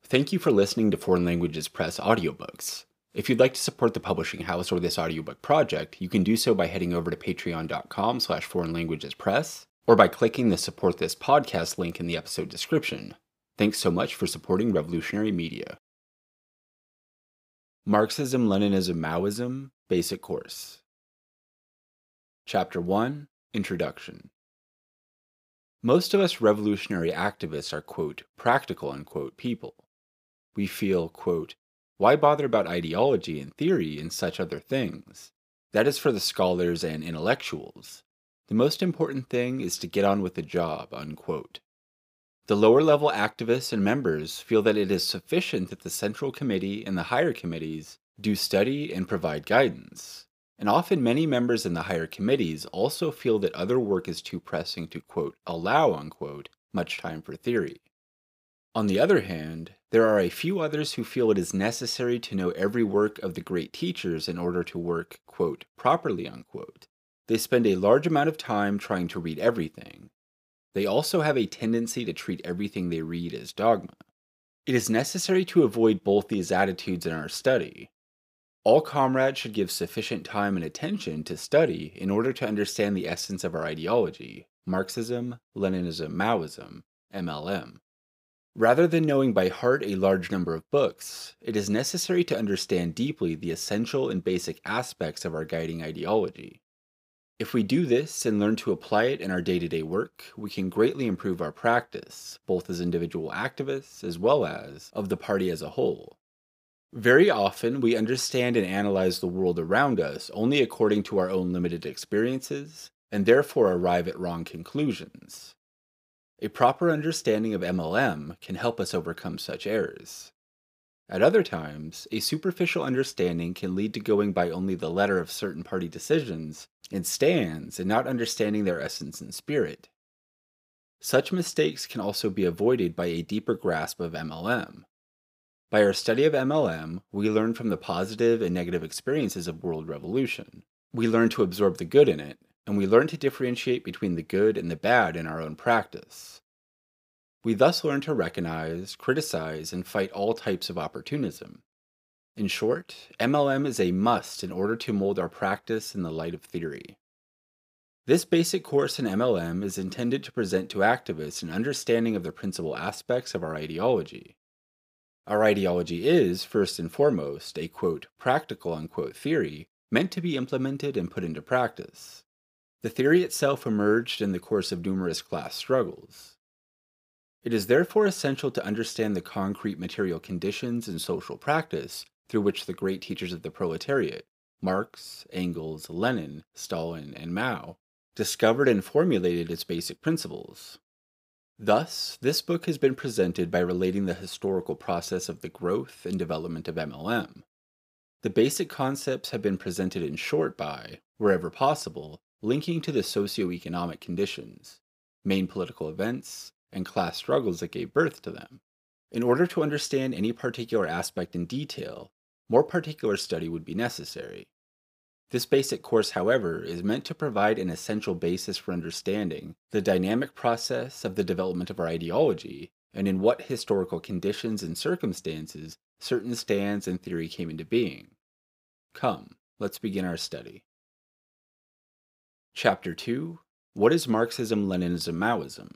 Thank you for listening to Foreign Languages Press audiobooks. If you'd like to support the publishing house or this audiobook project, you can do so by heading over to patreon.com/foreignlanguagespress or by clicking the Support This Podcast link in the episode description. Thanks so much for supporting revolutionary media. Marxism, Leninism, Maoism, Basic Course. Chapter 1, Introduction. Most of us revolutionary activists are, quote, practical, unquote, people. We feel, quote, why bother about ideology and theory and such other things? That is for the scholars and intellectuals. The most important thing is to get on with the job, unquote. The lower-level activists and members feel that it is sufficient that the Central Committee and the higher committees do study and provide guidance. And often many members in the higher committees also feel that other work is too pressing to, quote, allow, unquote, much time for theory. On the other hand, there are a few others who feel it is necessary to know every work of the great teachers in order to work, quote, properly, unquote. They spend a large amount of time trying to read everything. They also have a tendency to treat everything they read as dogma. It is necessary to avoid both these attitudes in our study. All comrades should give sufficient time and attention to study in order to understand the essence of our ideology, Marxism, Leninism, Maoism, MLM. Rather than knowing by heart a large number of books, it is necessary to understand deeply the essential and basic aspects of our guiding ideology. If we do this and learn to apply it in our day-to-day work, we can greatly improve our practice, both as individual activists as well as of the party as a whole. Very often, we understand and analyze the world around us only according to our own limited experiences, and therefore arrive at wrong conclusions. A proper understanding of MLM can help us overcome such errors. At other times, a superficial understanding can lead to going by only the letter of certain party decisions and stands and not understanding their essence and spirit. Such mistakes can also be avoided by a deeper grasp of MLM. By our study of MLM, we learn from the positive and negative experiences of world revolution. We learn to absorb the good in it, and we learn to differentiate between the good and the bad in our own practice. We thus learn to recognize, criticize, and fight all types of opportunism. In short, MLM is a must in order to mold our practice in the light of theory. This basic course in MLM is intended to present to activists an understanding of the principal aspects of our ideology. Our ideology is, first and foremost, a, quote, practical, unquote, theory meant to be implemented and put into practice. The theory itself emerged in the course of numerous class struggles. It is therefore essential to understand the concrete material conditions and social practice through which the great teachers of the proletariat, Marx, Engels, Lenin, Stalin, and Mao, discovered and formulated its basic principles. Thus, this book has been presented by relating the historical process of the growth and development of MLM. The basic concepts have been presented in short by, wherever possible, linking to the socio-economic conditions, main political events, and class struggles that gave birth to them. In order to understand any particular aspect in detail, more particular study would be necessary. This basic course, however, is meant to provide an essential basis for understanding the dynamic process of the development of our ideology and in what historical conditions and circumstances certain stands and theory came into being. Come, let's begin our study. Chapter 2. What is Marxism, Leninism, Maoism?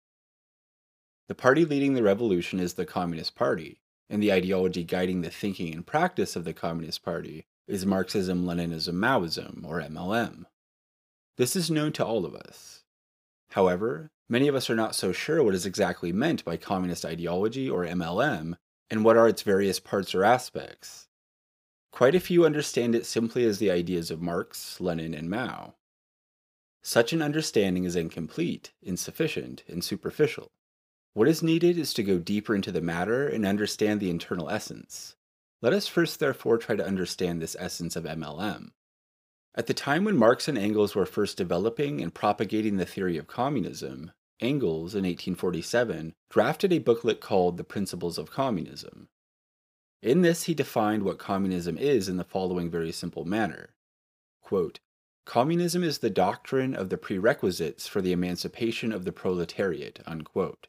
The party leading the revolution is the Communist Party, and the ideology guiding the thinking and practice of the Communist Party is Marxism, Leninism, Maoism, or MLM. This is known to all of us. However, many of us are not so sure what is exactly meant by communist ideology or MLM, and what are its various parts or aspects. Quite a few understand it simply as the ideas of Marx, Lenin, and Mao. Such an understanding is incomplete, insufficient, and superficial. What is needed is to go deeper into the matter and understand the internal essence. Let us first therefore try to understand this essence of MLM. At the time when Marx and Engels were first developing and propagating the theory of communism, Engels, in 1847, drafted a booklet called The Principles of Communism. In this, he defined what communism is in the following very simple manner. Quote, communism is the doctrine of the prerequisites for the emancipation of the proletariat, unquote.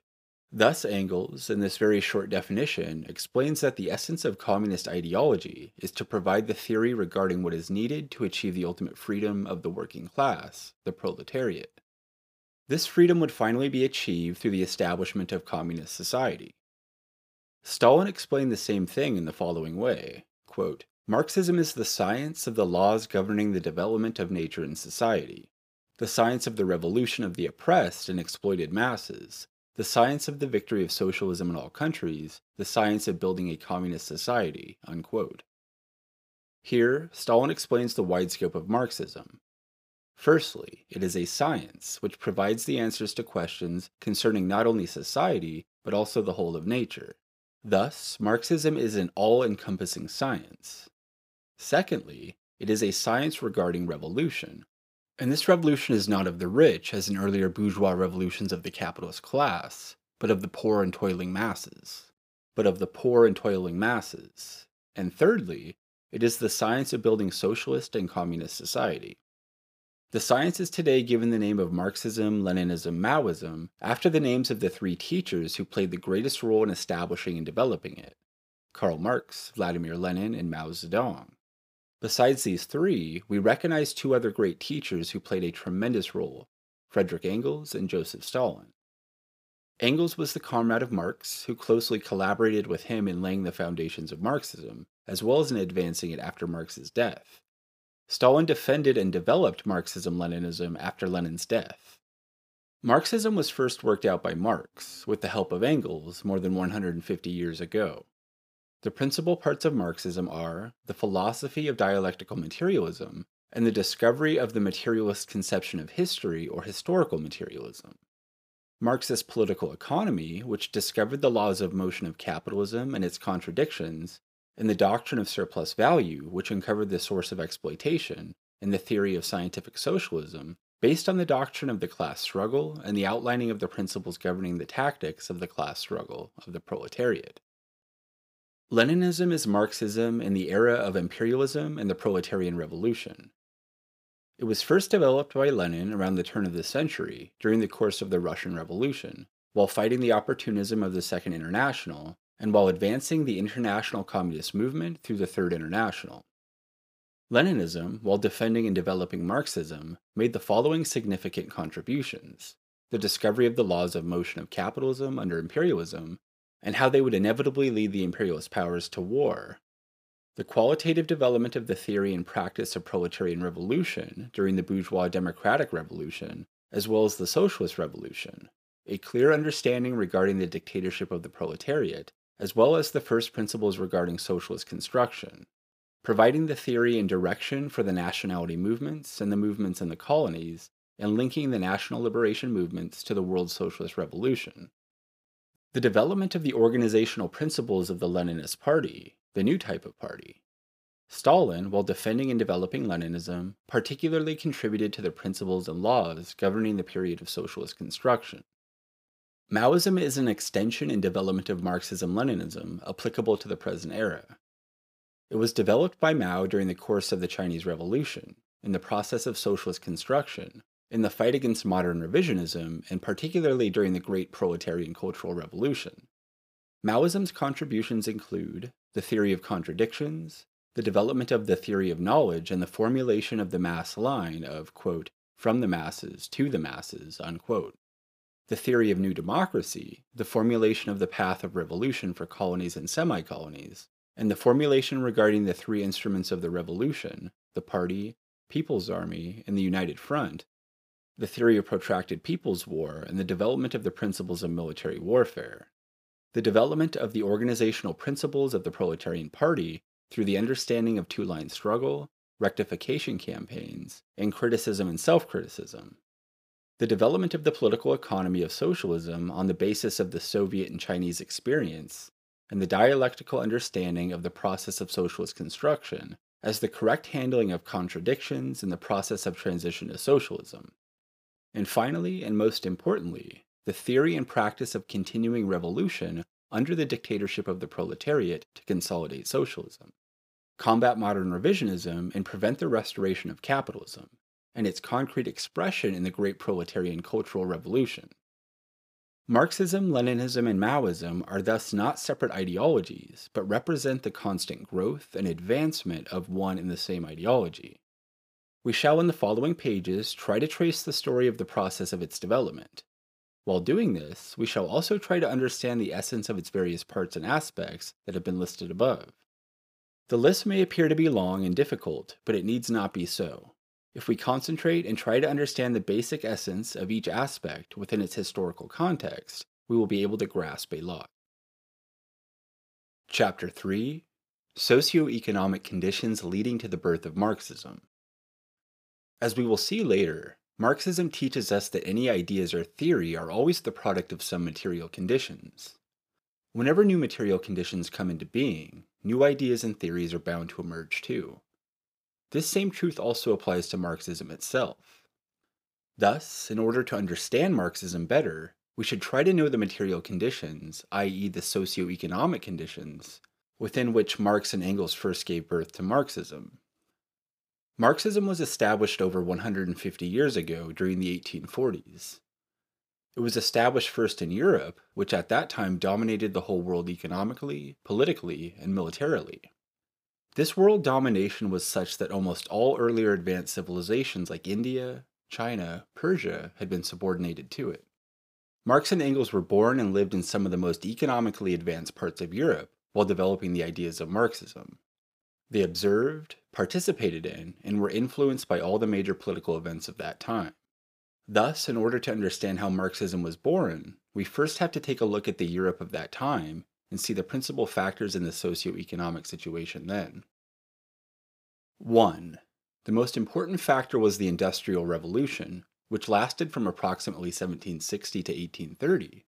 Thus, Engels, in this very short definition, explains that the essence of communist ideology is to provide the theory regarding what is needed to achieve the ultimate freedom of the working class, the proletariat. This freedom would finally be achieved through the establishment of communist society. Stalin explained the same thing in the following way, quote, Marxism is the science of the laws governing the development of nature and society, the science of the revolution of the oppressed and exploited masses, the science of the victory of socialism in all countries, the science of building a communist society, unquote. Here, Stalin explains the wide scope of Marxism. Firstly, it is a science which provides the answers to questions concerning not only society, but also the whole of nature. Thus, Marxism is an all-encompassing science. Secondly, it is a science regarding revolution. And this revolution is not of the rich, as in earlier bourgeois revolutions of the capitalist class, but of the poor and toiling masses. And thirdly, it is the science of building socialist and communist society. The science is today given the name of Marxism, Leninism, Maoism, after the names of the three teachers who played the greatest role in establishing and developing it: Karl Marx, Vladimir Lenin, and Mao Zedong. Besides these three, we recognize two other great teachers who played a tremendous role: Friedrich Engels and Joseph Stalin. Engels was the comrade of Marx, who closely collaborated with him in laying the foundations of Marxism, as well as in advancing it after Marx's death. Stalin defended and developed Marxism-Leninism after Lenin's death. Marxism was first worked out by Marx, with the help of Engels, more than 150 years ago. The principal parts of Marxism are the philosophy of dialectical materialism and the discovery of the materialist conception of history or historical materialism. Marxist political economy, which discovered the laws of motion of capitalism and its contradictions, and the doctrine of surplus value, which uncovered the source of exploitation, and the theory of scientific socialism, based on the doctrine of the class struggle and the outlining of the principles governing the tactics of the class struggle of the proletariat. Leninism is Marxism in the era of imperialism and the proletarian revolution. It was first developed by Lenin around the turn of the century, during the course of the Russian Revolution, while fighting the opportunism of the Second International, and while advancing the international communist movement through the Third International. Leninism, while defending and developing Marxism, made the following significant contributions: the discovery of the laws of motion of capitalism under imperialism, and how they would inevitably lead the imperialist powers to war; the qualitative development of the theory and practice of proletarian revolution during the bourgeois democratic revolution, as well as the socialist revolution; a clear understanding regarding the dictatorship of the proletariat, as well as the first principles regarding socialist construction, providing the theory and direction for the nationality movements and the movements in the colonies, and linking the national liberation movements to the world socialist revolution. The development of the organizational principles of the Leninist Party, the new type of party. Stalin, while defending and developing Leninism, particularly contributed to the principles and laws governing the period of socialist construction. Maoism is an extension and development of Marxism-Leninism applicable to the present era. It was developed by Mao during the course of the Chinese Revolution, in the process of socialist construction, in the fight against modern revisionism, and particularly during the Great Proletarian Cultural Revolution. Maoism's contributions include the theory of contradictions, the development of the theory of knowledge, and the formulation of the mass line of, quote, from the masses to the masses, unquote. The theory of new democracy, the formulation of the path of revolution for colonies and semi-colonies, and the formulation regarding the three instruments of the revolution, the Party, People's Army, and the United Front, the theory of protracted people's war, and the development of the principles of military warfare, the development of the organizational principles of the Proletarian Party through the understanding of two-line struggle, rectification campaigns, and criticism and self-criticism, the development of the political economy of socialism on the basis of the Soviet and Chinese experience, and the dialectical understanding of the process of socialist construction as the correct handling of contradictions in the process of transition to socialism. And finally, and most importantly, the theory and practice of continuing revolution under the dictatorship of the proletariat to consolidate socialism, combat modern revisionism, and prevent the restoration of capitalism, and its concrete expression in the Great Proletarian Cultural Revolution. Marxism, Leninism, and Maoism are thus not separate ideologies, but represent the constant growth and advancement of one and the same ideology. We shall in the following pages try to trace the story of the process of its development. While doing this, we shall also try to understand the essence of its various parts and aspects that have been listed above. The list may appear to be long and difficult, but it needs not be so. If we concentrate and try to understand the basic essence of each aspect within its historical context, we will be able to grasp a lot. Chapter 3: Socioeconomic Conditions Leading to the Birth of Marxism. As we will see later, Marxism teaches us that any ideas or theory are always the product of some material conditions. Whenever new material conditions come into being, new ideas and theories are bound to emerge too. This same truth also applies to Marxism itself. Thus, in order to understand Marxism better, we should try to know the material conditions, i.e. the socio-economic conditions, within which Marx and Engels first gave birth to Marxism. Marxism was established over 150 years ago during the 1840s. It was established first in Europe, which at that time dominated the whole world economically, politically, and militarily. This world domination was such that almost all earlier advanced civilizations like India, China, Persia had been subordinated to it. Marx and Engels were born and lived in some of the most economically advanced parts of Europe while developing the ideas of Marxism. They observed, participated in, and were influenced by all the major political events of that time. Thus, in order to understand how Marxism was born, we first have to take a look at the Europe of that time and see the principal factors in the socio-economic situation then. 1. The most important factor was the Industrial Revolution, which lasted from approximately 1760 to 1830,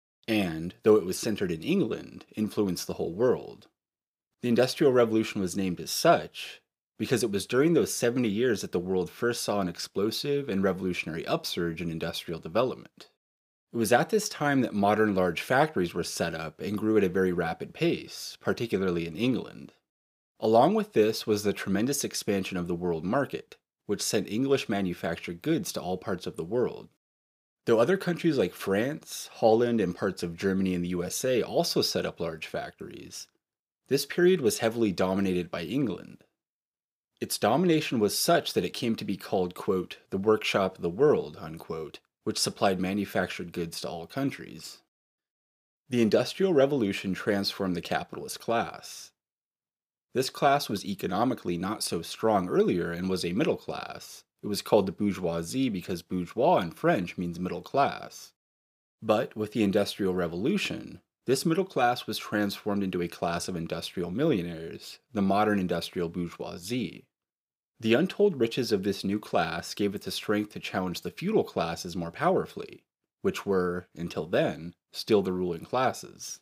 and, though it was centered in England, influenced the whole world. The Industrial Revolution was named as such because it was during those 70 years that the world first saw an explosive and revolutionary upsurge in industrial development. It was at this time that modern large factories were set up and grew at a very rapid pace, particularly in England. Along with this was the tremendous expansion of the world market, which sent English manufactured goods to all parts of the world. Though other countries like France, Holland, and parts of Germany and the USA also set up large factories, this period was heavily dominated by England. Its domination was such that it came to be called, quote, the workshop of the world, unquote, which supplied manufactured goods to all countries. The Industrial Revolution transformed the capitalist class. This class was economically not so strong earlier and was a middle class. It was called the bourgeoisie because bourgeois in French means middle class. But with the Industrial Revolution, this middle class was transformed into a class of industrial millionaires, the modern industrial bourgeoisie. The untold riches of this new class gave it the strength to challenge the feudal classes more powerfully, which were, until then, still the ruling classes.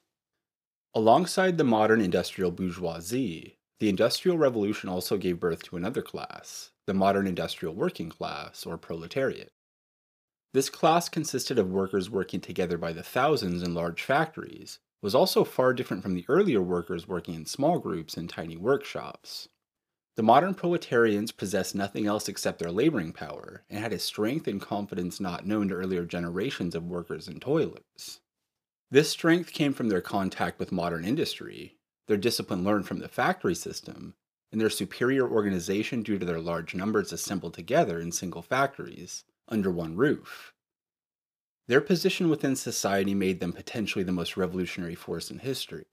Alongside the modern industrial bourgeoisie, the Industrial Revolution also gave birth to another class, the modern industrial working class, or proletariat. This class consisted of workers working together by the thousands in large factories, was also far different from the earlier workers working in small groups in tiny workshops. The modern proletarians possessed nothing else except their laboring power, and had a strength and confidence not known to earlier generations of workers and toilers. This strength came from their contact with modern industry, their discipline learned from the factory system, and their superior organization due to their large numbers assembled together in single factories, under one roof. Their position within society made them potentially the most revolutionary force in history.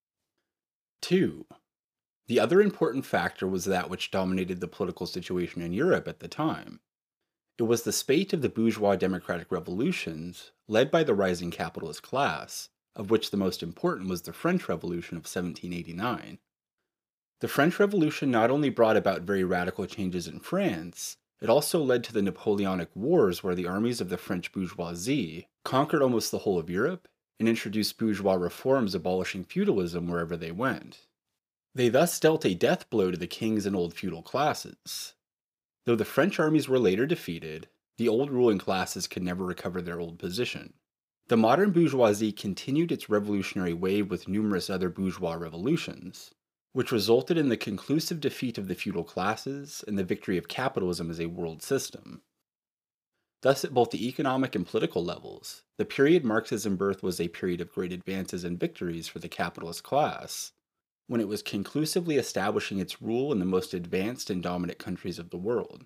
2. The other important factor was that which dominated the political situation in Europe at the time. It was the spate of the bourgeois democratic revolutions, led by the rising capitalist class, of which the most important was the French Revolution of 1789. The French Revolution not only brought about very radical changes in France, it also led to the Napoleonic Wars, where the armies of the French bourgeoisie conquered almost the whole of Europe and introduced bourgeois reforms abolishing feudalism wherever they went. They thus dealt a death blow to the kings and old feudal classes. Though the French armies were later defeated, the old ruling classes could never recover their old position. The modern bourgeoisie continued its revolutionary wave with numerous other bourgeois revolutions, which resulted in the conclusive defeat of the feudal classes and the victory of capitalism as a world system. Thus, at both the economic and political levels, the period Marxism birthed was a period of great advances and victories for the capitalist class, when it was conclusively establishing its rule in the most advanced and dominant countries of the world.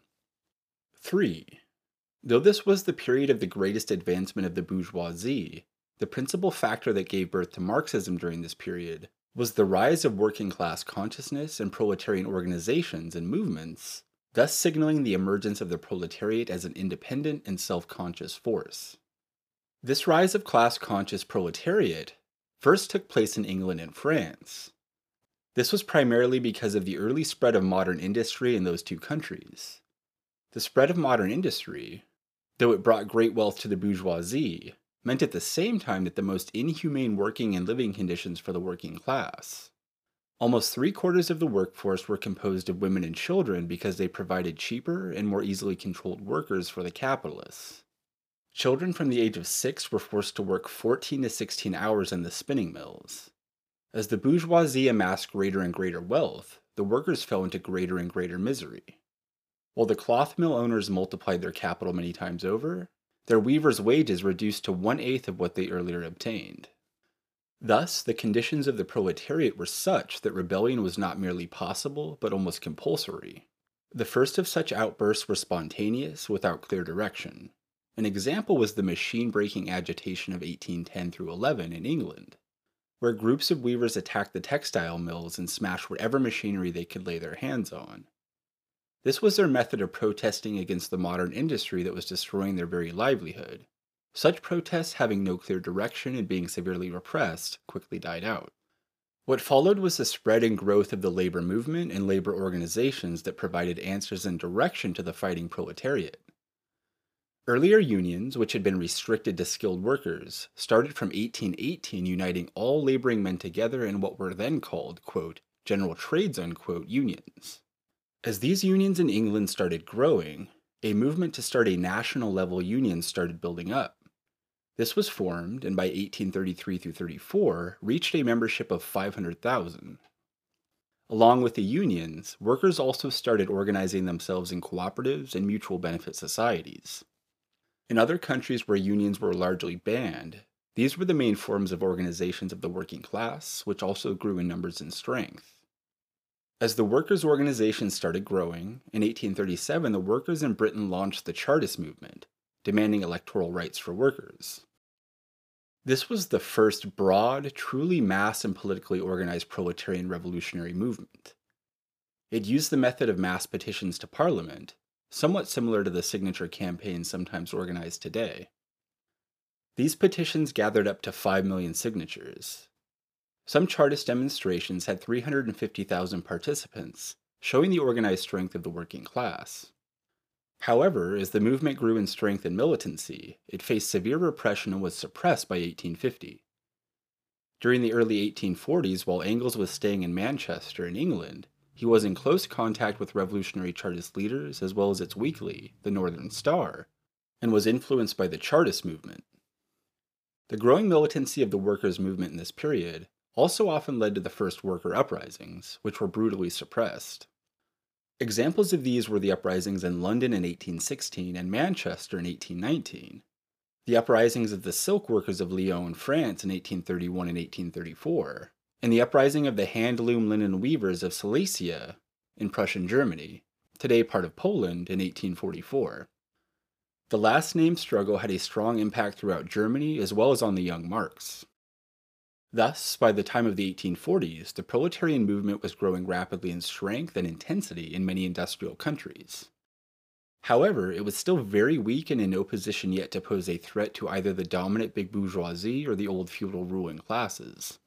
3. Though this was the period of the greatest advancement of the bourgeoisie, the principal factor that gave birth to Marxism during this period was the rise of working class consciousness and proletarian organizations and movements, thus signaling the emergence of the proletariat as an independent and self-conscious force. This rise of class-conscious proletariat first took place in England and France. This was primarily because of the early spread of modern industry in those two countries. The spread of modern industry, though it brought great wealth to the bourgeoisie, meant at the same time that the most inhumane working and living conditions for the working class. Almost 3/4 of the workforce were composed of women and children because they provided cheaper and more easily controlled workers for the capitalists. Children from the age of 6 were forced to work 14 to 16 hours in the spinning mills. As the bourgeoisie amassed greater and greater wealth, the workers fell into greater and greater misery. While the cloth mill owners multiplied their capital many times over, their weavers' wages reduced to 1/8 of what they earlier obtained. Thus, the conditions of the proletariat were such that rebellion was not merely possible, but almost compulsory. The first of such outbursts were spontaneous, without clear direction. An example was the machine-breaking agitation of 1810 through 11 in England, where groups of weavers attacked the textile mills and smashed whatever machinery they could lay their hands on. This was their method of protesting against the modern industry that was destroying their very livelihood. Such protests, having no clear direction and being severely repressed, quickly died out. What followed was the spread and growth of the labor movement and labor organizations that provided answers and direction to the fighting proletariat. Earlier unions, which had been restricted to skilled workers, started from 1818 uniting all laboring men together in what were then called, quote, general trades, unquote, unions. As these unions in England started growing, a movement to start a national level union started building up. This was formed, and by 1833 through 34, reached a membership of 500,000. Along with the unions, workers also started organizing themselves in cooperatives and mutual benefit societies. In other countries where unions were largely banned, these were the main forms of organizations of the working class, which also grew in numbers and strength. As the workers' organizations started growing, in 1837 the workers in Britain launched the Chartist movement, demanding electoral rights for workers. This was the first broad, truly mass and politically organized proletarian revolutionary movement. It used the method of mass petitions to Parliament, somewhat similar to the signature campaigns sometimes organized today. These petitions gathered up to 5 million signatures. Some Chartist demonstrations had 350,000 participants, showing the organized strength of the working class. However, as the movement grew in strength and militancy, it faced severe repression and was suppressed by 1850. During the early 1840s, while Engels was staying in Manchester in England, he was in close contact with revolutionary Chartist leaders as well as its weekly, the Northern Star, and was influenced by the Chartist movement. The growing militancy of the workers' movement in this period also often led to the first worker uprisings, which were brutally suppressed. Examples of these were the uprisings in London in 1816 and Manchester in 1819, the uprisings of the silk workers of Lyon, France in 1831 and 1834, and the uprising of the hand-loom linen weavers of Silesia in Prussian Germany, today part of Poland, in 1844. The last named struggle had a strong impact throughout Germany as well as on the young Marx. Thus, by the time of the 1840s, the proletarian movement was growing rapidly in strength and intensity in many industrial countries. However, it was still very weak and in no position yet to pose a threat to either the dominant big bourgeoisie or the old feudal ruling classes.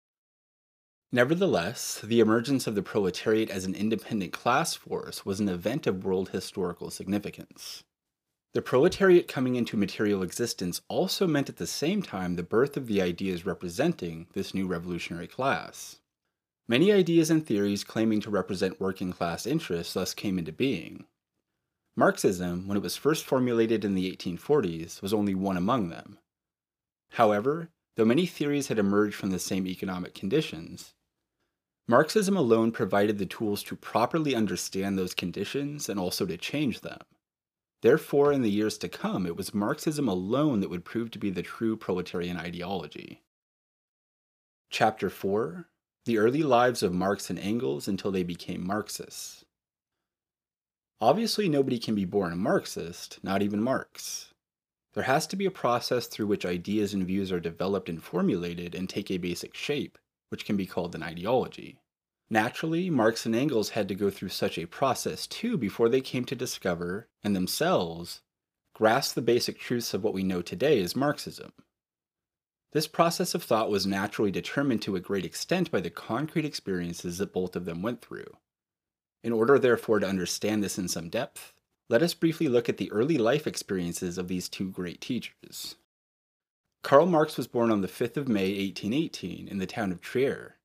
Nevertheless, the emergence of the proletariat as an independent class force was an event of world historical significance. The proletariat coming into material existence also meant at the same time the birth of the ideas representing this new revolutionary class. Many ideas and theories claiming to represent working class interests thus came into being. Marxism, when it was first formulated in the 1840s, was only one among them. However, though many theories had emerged from the same economic conditions, Marxism alone provided the tools to properly understand those conditions and also to change them. Therefore, in the years to come, it was Marxism alone that would prove to be the true proletarian ideology. Chapter 4: The Early Lives of Marx and Engels Until They Became Marxists. Obviously, nobody can be born a Marxist, not even Marx. There has to be a process through which ideas and views are developed and formulated and take a basic shape, which can be called an ideology. Naturally, Marx and Engels had to go through such a process too before they came to discover, and themselves, grasp the basic truths of what we know today as Marxism. This process of thought was naturally determined to a great extent by the concrete experiences that both of them went through. In order, therefore, to understand this in some depth, let us briefly look at the early life experiences of these two great teachers. Karl Marx was born on the 5th of May, 1818, in the town of Trier,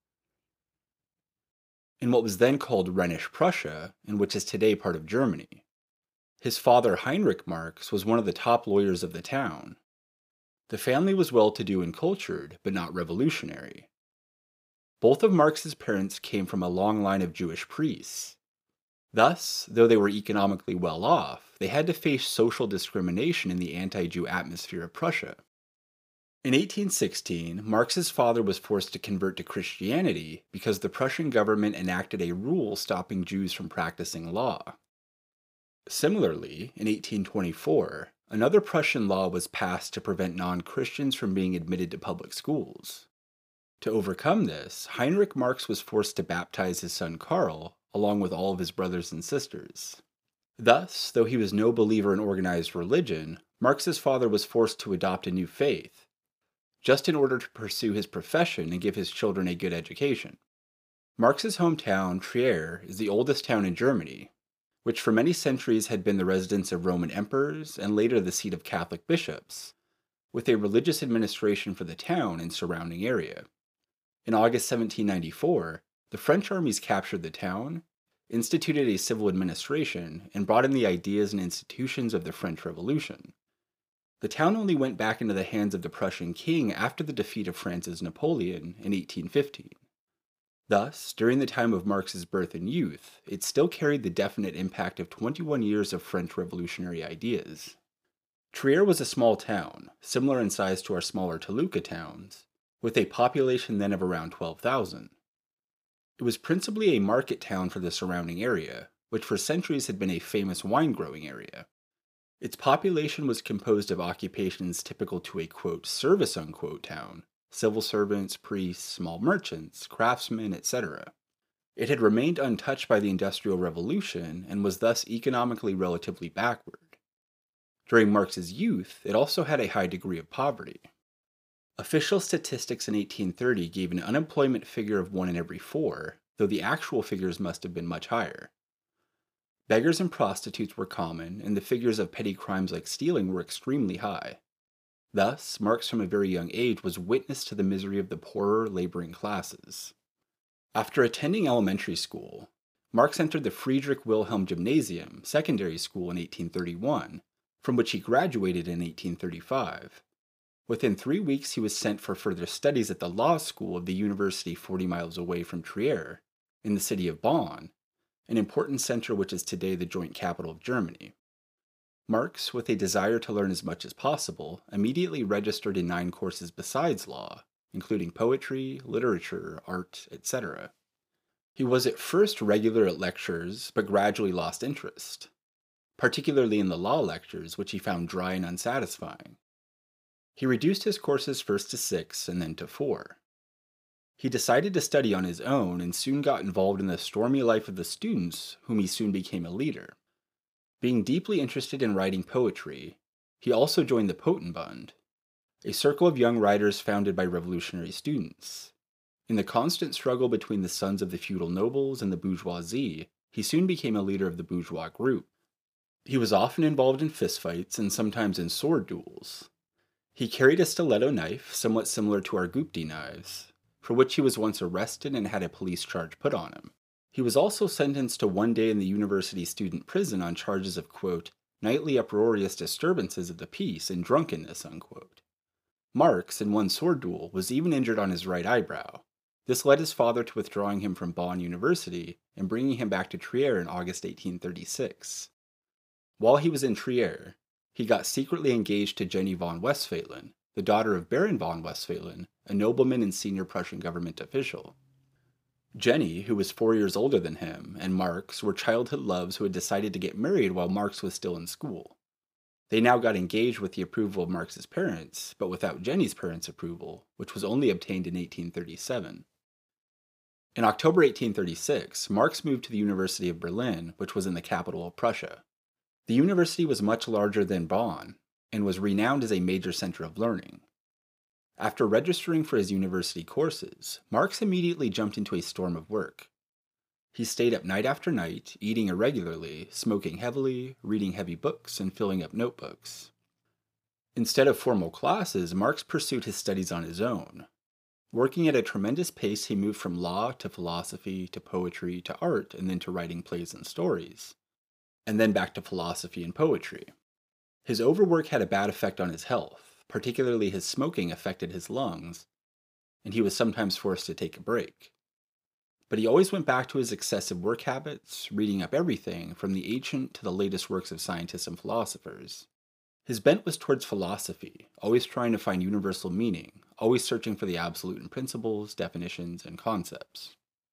in what was then called Rhenish Prussia, and which is today part of Germany. His father, Heinrich Marx, was one of the top lawyers of the town. The family was well-to-do and cultured, but not revolutionary. Both of Marx's parents came from a long line of Jewish priests. Thus, though they were economically well off, they had to face social discrimination in the anti-Jew atmosphere of Prussia. In 1816, Marx's father was forced to convert to Christianity because the Prussian government enacted a rule stopping Jews from practicing law. Similarly, in 1824, another Prussian law was passed to prevent non-Christians from being admitted to public schools. To overcome this, Heinrich Marx was forced to baptize his son Karl, along with all of his brothers and sisters. Thus, though he was no believer in organized religion, Marx's father was forced to adopt a new faith, just in order to pursue his profession and give his children a good education. Marx's hometown, Trier, is the oldest town in Germany, which for many centuries had been the residence of Roman emperors and later the seat of Catholic bishops, with a religious administration for the town and surrounding area. In August 1794, the French armies captured the town, instituted a civil administration, and brought in the ideas and institutions of the French Revolution. The town only went back into the hands of the Prussian king after the defeat of France's Napoleon in 1815. Thus, during the time of Marx's birth and youth, it still carried the definite impact of 21 years of French revolutionary ideas. Trier was a small town, similar in size to our smaller Toluca towns, with a population then of around 12,000. It was principally a market town for the surrounding area, which for centuries had been a famous wine-growing area. Its population was composed of occupations typical to a, quote, service, unquote, town: civil servants, priests, small merchants, craftsmen, etc. It had remained untouched by the Industrial Revolution and was thus economically relatively backward. During Marx's youth, it also had a high degree of poverty. Official statistics in 1830 gave an unemployment figure of 1 in every 4, though the actual figures must have been much higher. Beggars and prostitutes were common, and the figures of petty crimes like stealing were extremely high. Thus, Marx from a very young age was witness to the misery of the poorer, laboring classes. After attending elementary school, Marx entered the Friedrich Wilhelm Gymnasium secondary school in 1831, from which he graduated in 1835. Within 3 weeks, he was sent for further studies at the law school of the university 40 miles away from Trier, in the city of Bonn, an important center which is today the joint capital of Germany. Marx, with a desire to learn as much as possible, immediately registered in 9 courses besides law, including poetry, literature, art, etc. He was at first regular at lectures, but gradually lost interest, particularly in the law lectures, which he found dry and unsatisfying. He reduced his courses first to 6 and then to 4. He decided to study on his own and soon got involved in the stormy life of the students, whom he soon became a leader. Being deeply interested in writing poetry, he also joined the Potenbund, a circle of young writers founded by revolutionary students. In the constant struggle between the sons of the feudal nobles and the bourgeoisie, he soon became a leader of the bourgeois group. He was often involved in fistfights and sometimes in sword duels. He carried a stiletto knife, somewhat similar to our Gupti knives, for which he was once arrested and had a police charge put on him. He was also sentenced to 1 day in the university student prison on charges of, quote, nightly uproarious disturbances of the peace and drunkenness, unquote. Marx, in one sword duel, was even injured on his right eyebrow. This led his father to withdrawing him from Bonn University and bringing him back to Trier in August 1836. While he was in Trier, he got secretly engaged to Jenny von Westphalen, the daughter of Baron von Westphalen, a nobleman and senior Prussian government official. Jenny, who was 4 years older than him, and Marx were childhood loves who had decided to get married while Marx was still in school. They now got engaged with the approval of Marx's parents, but without Jenny's parents' approval, which was only obtained in 1837. In October 1836, Marx moved to the University of Berlin, which was in the capital of Prussia. The university was much larger than Bonn, and was renowned as a major center of learning. After registering for his university courses, Marx immediately jumped into a storm of work. He stayed up night after night, eating irregularly, smoking heavily, reading heavy books, and filling up notebooks. Instead of formal classes, Marx pursued his studies on his own. Working at a tremendous pace, he moved from law to philosophy to poetry to art, and then to writing plays and stories, and then back to philosophy and poetry. His overwork had a bad effect on his health, particularly his smoking affected his lungs, and he was sometimes forced to take a break. But he always went back to his excessive work habits, reading up everything from the ancient to the latest works of scientists and philosophers. His bent was towards philosophy, always trying to find universal meaning, always searching for the absolute in principles, definitions, and concepts.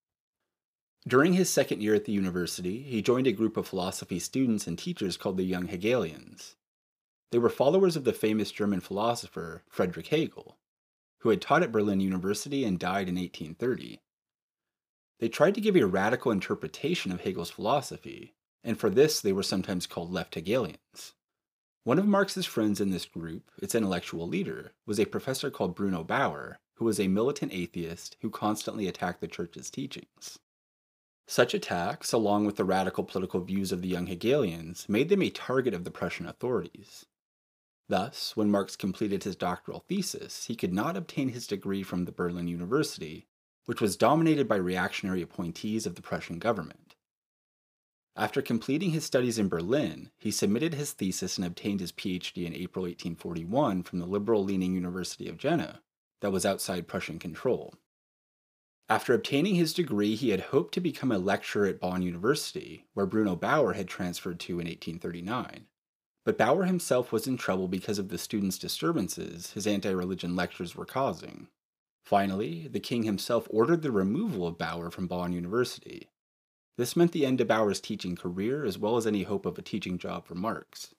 During his second year at the university, he joined a group of philosophy students and teachers called the Young Hegelians. They were followers of the famous German philosopher Friedrich Hegel, who had taught at Berlin University and died in 1830. They tried to give a radical interpretation of Hegel's philosophy, and for this they were sometimes called left Hegelians. One of Marx's friends in this group, its intellectual leader, was a professor called Bruno Bauer, who was a militant atheist who constantly attacked the church's teachings. Such attacks, along with the radical political views of the Young Hegelians, made them a target of the Prussian authorities. Thus, when Marx completed his doctoral thesis, he could not obtain his degree from the Berlin University, which was dominated by reactionary appointees of the Prussian government. After completing his studies in Berlin, he submitted his thesis and obtained his PhD in April 1841 from the liberal-leaning University of Jena, that was outside Prussian control. After obtaining his degree, he had hoped to become a lecturer at Bonn University, where Bruno Bauer had transferred to in 1839. But Bauer himself was in trouble because of the students' disturbances his anti-religion lectures were causing. Finally, the king himself ordered the removal of Bauer from Bonn University. This meant the end of Bauer's teaching career as well as any hope of a teaching job for Marx.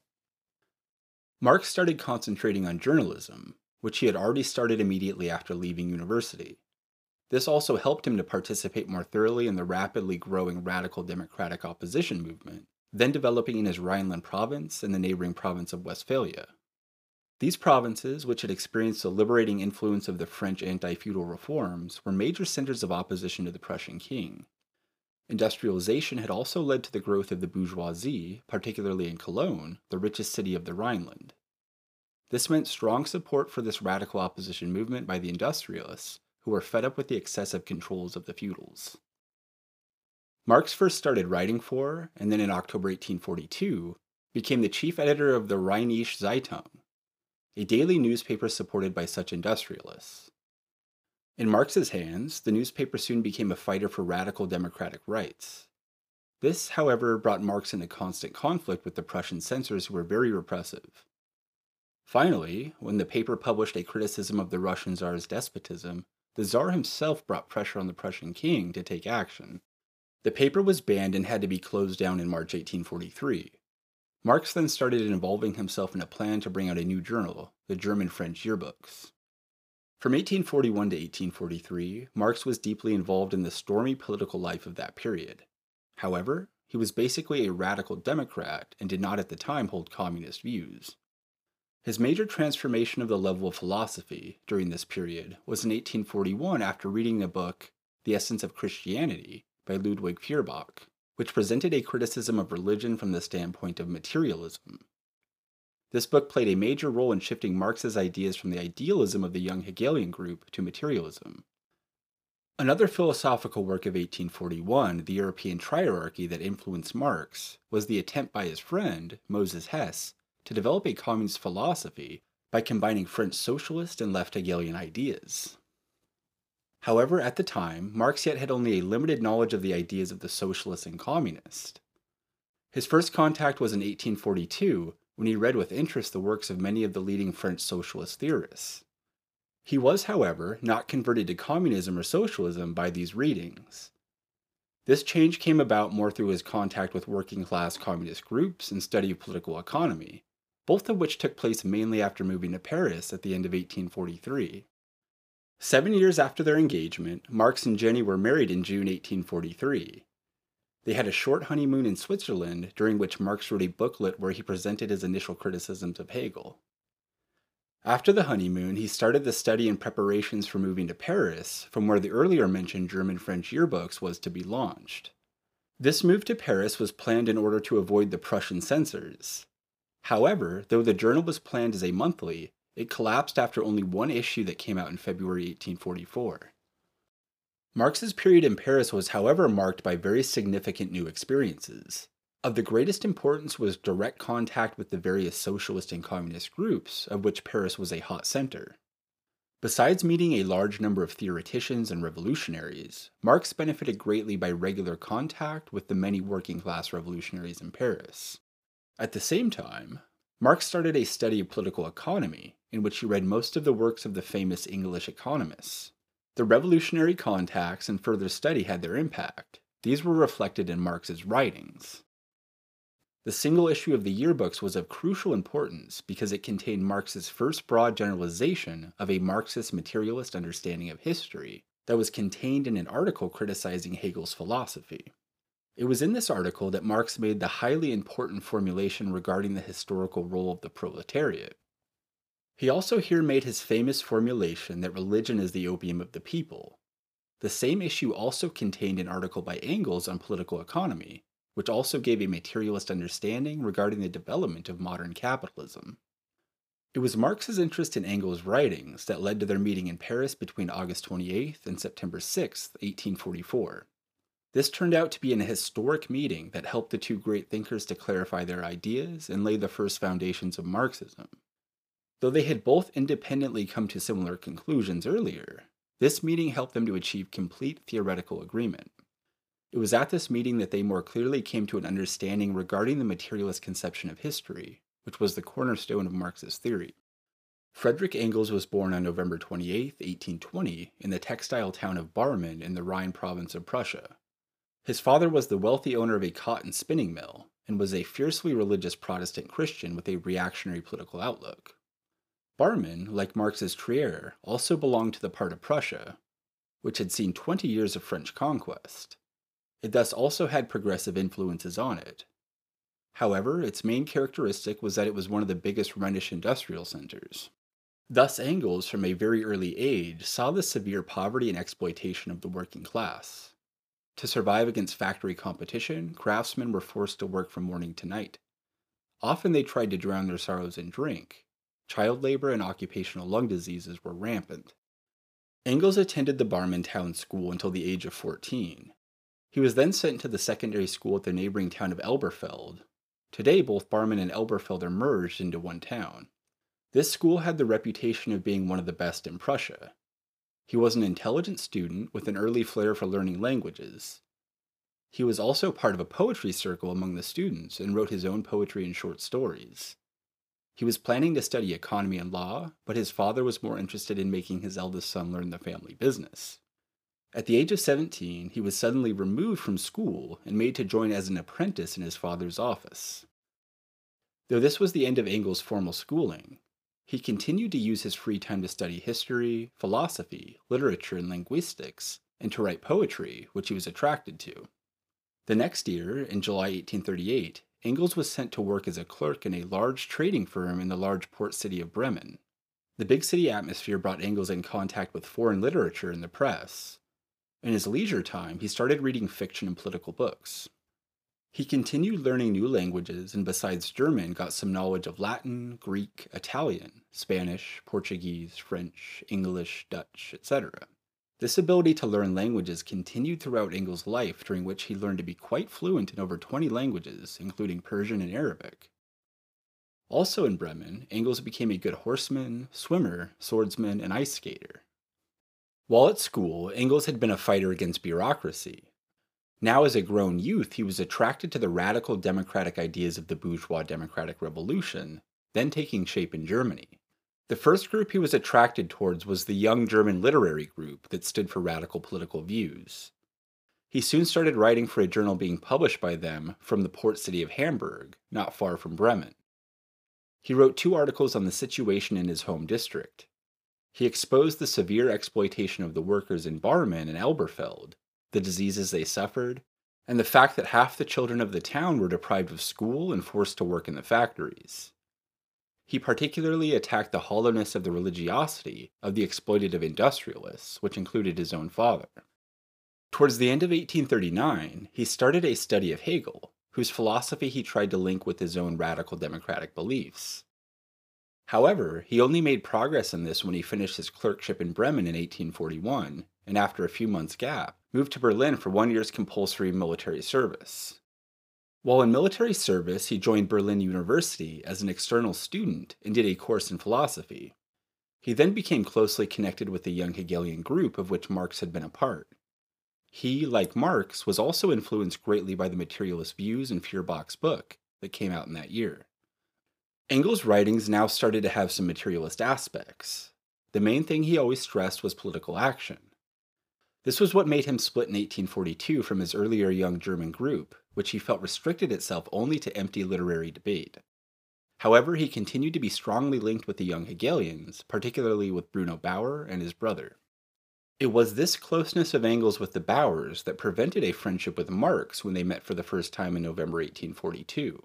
Marx started concentrating on journalism, which he had already started immediately after leaving university. This also helped him to participate more thoroughly in the rapidly growing radical democratic opposition movement, then developing in his Rhineland province and the neighboring province of Westphalia. These provinces, which had experienced the liberating influence of the French anti-feudal reforms, were major centers of opposition to the Prussian king. Industrialization had also led to the growth of the bourgeoisie, particularly in Cologne, the richest city of the Rhineland. This meant strong support for this radical opposition movement by the industrialists, who were fed up with the excessive controls of the feudals. Marx first started writing for, and then in October 1842, became the chief editor of the Rheinische Zeitung, a daily newspaper supported by such industrialists. In Marx's hands, the newspaper soon became a fighter for radical democratic rights. This, however, brought Marx into constant conflict with the Prussian censors who were very repressive. Finally, when the paper published a criticism of the Russian Tsar's despotism, the Tsar himself brought pressure on the Prussian king to take action. The paper was banned and had to be closed down in March 1843. Marx then started involving himself in a plan to bring out a new journal, the German-French Yearbooks. From 1841 to 1843, Marx was deeply involved in the stormy political life of that period. However, he was basically a radical Democrat and did not at the time hold communist views. His major transformation of the level of philosophy during this period was in 1841 after reading the book The Essence of Christianity by Ludwig Feuerbach, which presented a criticism of religion from the standpoint of materialism. This book played a major role in shifting Marx's ideas from the idealism of the Young Hegelian group to materialism. Another philosophical work of 1841, The European Triarchy, that influenced Marx, was the attempt by his friend, Moses Hess, to develop a communist philosophy by combining French socialist and left Hegelian ideas. However, at the time, Marx yet had only a limited knowledge of the ideas of the socialist and communist. His first contact was in 1842, when he read with interest the works of many of the leading French socialist theorists. He was, however, not converted to communism or socialism by these readings. This change came about more through his contact with working-class communist groups and study of political economy, both of which took place mainly after moving to Paris at the end of 1843. 7 years after their engagement, Marx and Jenny were married in June 1843. They had a short honeymoon in Switzerland, during which Marx wrote a booklet where he presented his initial criticisms of Hegel. After the honeymoon, he started the study and preparations for moving to Paris, from where the earlier mentioned German-French yearbooks was to be launched. This move to Paris was planned in order to avoid the Prussian censors. However, though the journal was planned as a monthly, it collapsed after only one issue that came out in February 1844. Marx's period in Paris was, however, marked by very significant new experiences. Of the greatest importance was direct contact with the various socialist and communist groups, of which Paris was a hot center. Besides meeting a large number of theoreticians and revolutionaries, Marx benefited greatly by regular contact with the many working-class revolutionaries in Paris. At the same time, Marx started a study of political economy, in which he read most of the works of the famous English economists. The revolutionary contacts and further study had their impact. These were reflected in Marx's writings. The single issue of the yearbooks was of crucial importance because it contained Marx's first broad generalization of a Marxist materialist understanding of history that was contained in an article criticizing Hegel's philosophy. It was in this article that Marx made the highly important formulation regarding the historical role of the proletariat. He also here made his famous formulation that religion is the opium of the people. The same issue also contained an article by Engels on political economy, which also gave a materialist understanding regarding the development of modern capitalism. It was Marx's interest in Engels' writings that led to their meeting in Paris between August 28 and September 6, 1844. This turned out to be an historic meeting that helped the two great thinkers to clarify their ideas and lay the first foundations of Marxism. Though they had both independently come to similar conclusions earlier, this meeting helped them to achieve complete theoretical agreement. It was at this meeting that they more clearly came to an understanding regarding the materialist conception of history, which was the cornerstone of Marx's theory. Friedrich Engels was born on November 28, 1820, in the textile town of Barmen in the Rhine province of Prussia. His father was the wealthy owner of a cotton spinning mill, and was a fiercely religious Protestant Christian with a reactionary political outlook. Barmen, like Marx's Trier, also belonged to the part of Prussia, which had seen 20 years of French conquest. It thus also had progressive influences on it. However, its main characteristic was that it was one of the biggest Rhenish industrial centers. Thus Engels, from a very early age, saw the severe poverty and exploitation of the working class. To survive against factory competition, craftsmen were forced to work from morning to night. Often they tried to drown their sorrows in drink. Child labor and occupational lung diseases were rampant. Engels attended the Barmen town school until the age of 14. He was then sent to the secondary school at the neighboring town of Elberfeld. Today, both Barmen and Elberfeld are merged into one town. This school had the reputation of being one of the best in Prussia. He was an intelligent student with an early flair for learning languages. He was also part of a poetry circle among the students and wrote his own poetry and short stories. He was planning to study economy and law, but his father was more interested in making his eldest son learn the family business. At the age of 17, he was suddenly removed from school and made to join as an apprentice in his father's office. Though this was the end of Engels' formal schooling, he continued to use his free time to study history, philosophy, literature, and linguistics, and to write poetry, which he was attracted to. The next year, in July 1838, Engels was sent to work as a clerk in a large trading firm in the large port city of Bremen. The big city atmosphere brought Engels in contact with foreign literature and the press. In his leisure time, he started reading fiction and political books. He continued learning new languages and besides German got some knowledge of Latin, Greek, Italian, Spanish, Portuguese, French, English, Dutch, etc. This ability to learn languages continued throughout Engels' life, during which he learned to be quite fluent in over 20 languages, including Persian and Arabic. Also in Bremen, Engels became a good horseman, swimmer, swordsman, and ice skater. While at school, Engels had been a fighter against bureaucracy. Now, as a grown youth, he was attracted to the radical democratic ideas of the bourgeois democratic revolution, then taking shape in Germany. The first group he was attracted towards was the Young German Literary Group that stood for radical political views. He soon started writing for a journal being published by them from the port city of Hamburg, not far from Bremen. He wrote 2 articles on the situation in his home district. He exposed the severe exploitation of the workers in Barmen and Elberfeld, the diseases they suffered, and the fact that half the children of the town were deprived of school and forced to work in the factories. He particularly attacked the hollowness of the religiosity of the exploitative industrialists, which included his own father. Towards the end of 1839, he started a study of Hegel, whose philosophy he tried to link with his own radical democratic beliefs. However, he only made progress in this when he finished his clerkship in Bremen in 1841, and after a few months' gap, moved to Berlin for 1 year's compulsory military service. While in military service, he joined Berlin University as an external student and did a course in philosophy. He then became closely connected with the young Hegelian group of which Marx had been a part. He, like Marx, was also influenced greatly by the materialist views in Feuerbach's book that came out in that year. Engels' writings now started to have some materialist aspects. The main thing he always stressed was political action. This was what made him split in 1842 from his earlier Young German group, which he felt restricted itself only to empty literary debate. However, he continued to be strongly linked with the young Hegelians, particularly with Bruno Bauer and his brother. It was this closeness of Engels with the Bauers that prevented a friendship with Marx when they met for the first time in November 1842.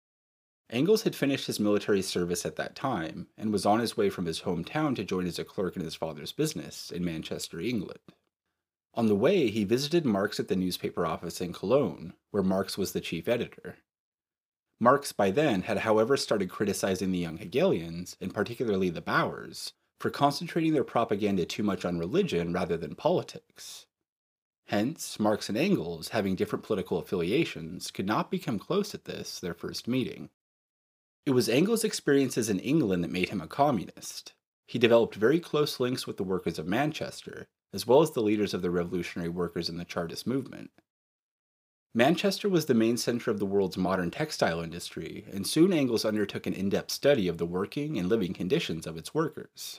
Engels had finished his military service at that time and was on his way from his hometown to join as a clerk in his father's business in Manchester, England. On the way, he visited Marx at the newspaper office in Cologne, where Marx was the chief editor. Marx by then had, however, started criticizing the young Hegelians, and particularly the Bauers, for concentrating their propaganda too much on religion rather than politics. Hence, Marx and Engels, having different political affiliations, could not become close at this, their first meeting. It was Engels' experiences in England that made him a communist. He developed very close links with the workers of Manchester, as well as the leaders of the revolutionary workers in the Chartist movement. Manchester was the main center of the world's modern textile industry, and soon Engels undertook an in-depth study of the working and living conditions of its workers.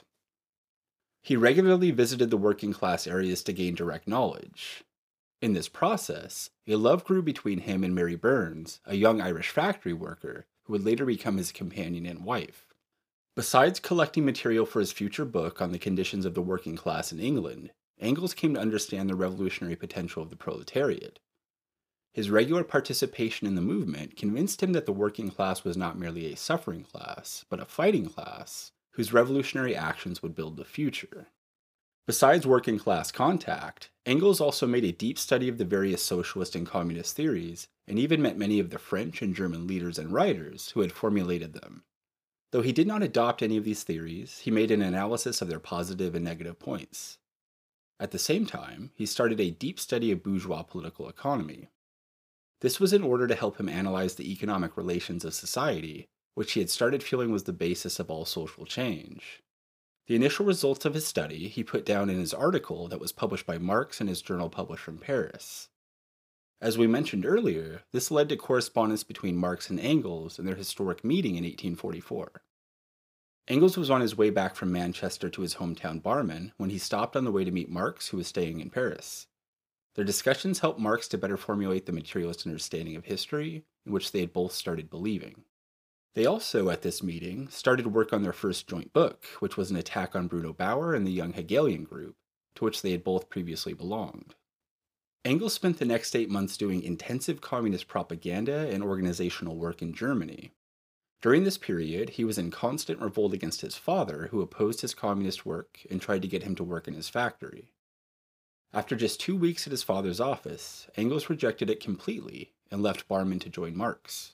He regularly visited the working class areas to gain direct knowledge. In this process, a love grew between him and Mary Burns, a young Irish factory worker, who would later become his companion and wife. Besides collecting material for his future book on the conditions of the working class in England, Engels came to understand the revolutionary potential of the proletariat. His regular participation in the movement convinced him that the working class was not merely a suffering class, but a fighting class, whose revolutionary actions would build the future. Besides working class contact, Engels also made a deep study of the various socialist and communist theories, and even met many of the French and German leaders and writers who had formulated them. Though he did not adopt any of these theories, he made an analysis of their positive and negative points. At the same time, he started a deep study of bourgeois political economy. This was in order to help him analyze the economic relations of society, which he had started feeling was the basis of all social change. The initial results of his study he put down in his article that was published by Marx in his journal published from Paris. As we mentioned earlier, this led to correspondence between Marx and Engels in their historic meeting in 1844. Engels was on his way back from Manchester to his hometown Barmen when he stopped on the way to meet Marx, who was staying in Paris. Their discussions helped Marx to better formulate the materialist understanding of history, in which they had both started believing. They also, at this meeting, started work on their first joint book, which was an attack on Bruno Bauer and the young Hegelian group, to which they had both previously belonged. Engels spent the next 8 months doing intensive communist propaganda and organizational work in Germany. During this period, he was in constant revolt against his father, who opposed his communist work and tried to get him to work in his factory. After just 2 weeks at his father's office, Engels rejected it completely and left Barmen to join Marx.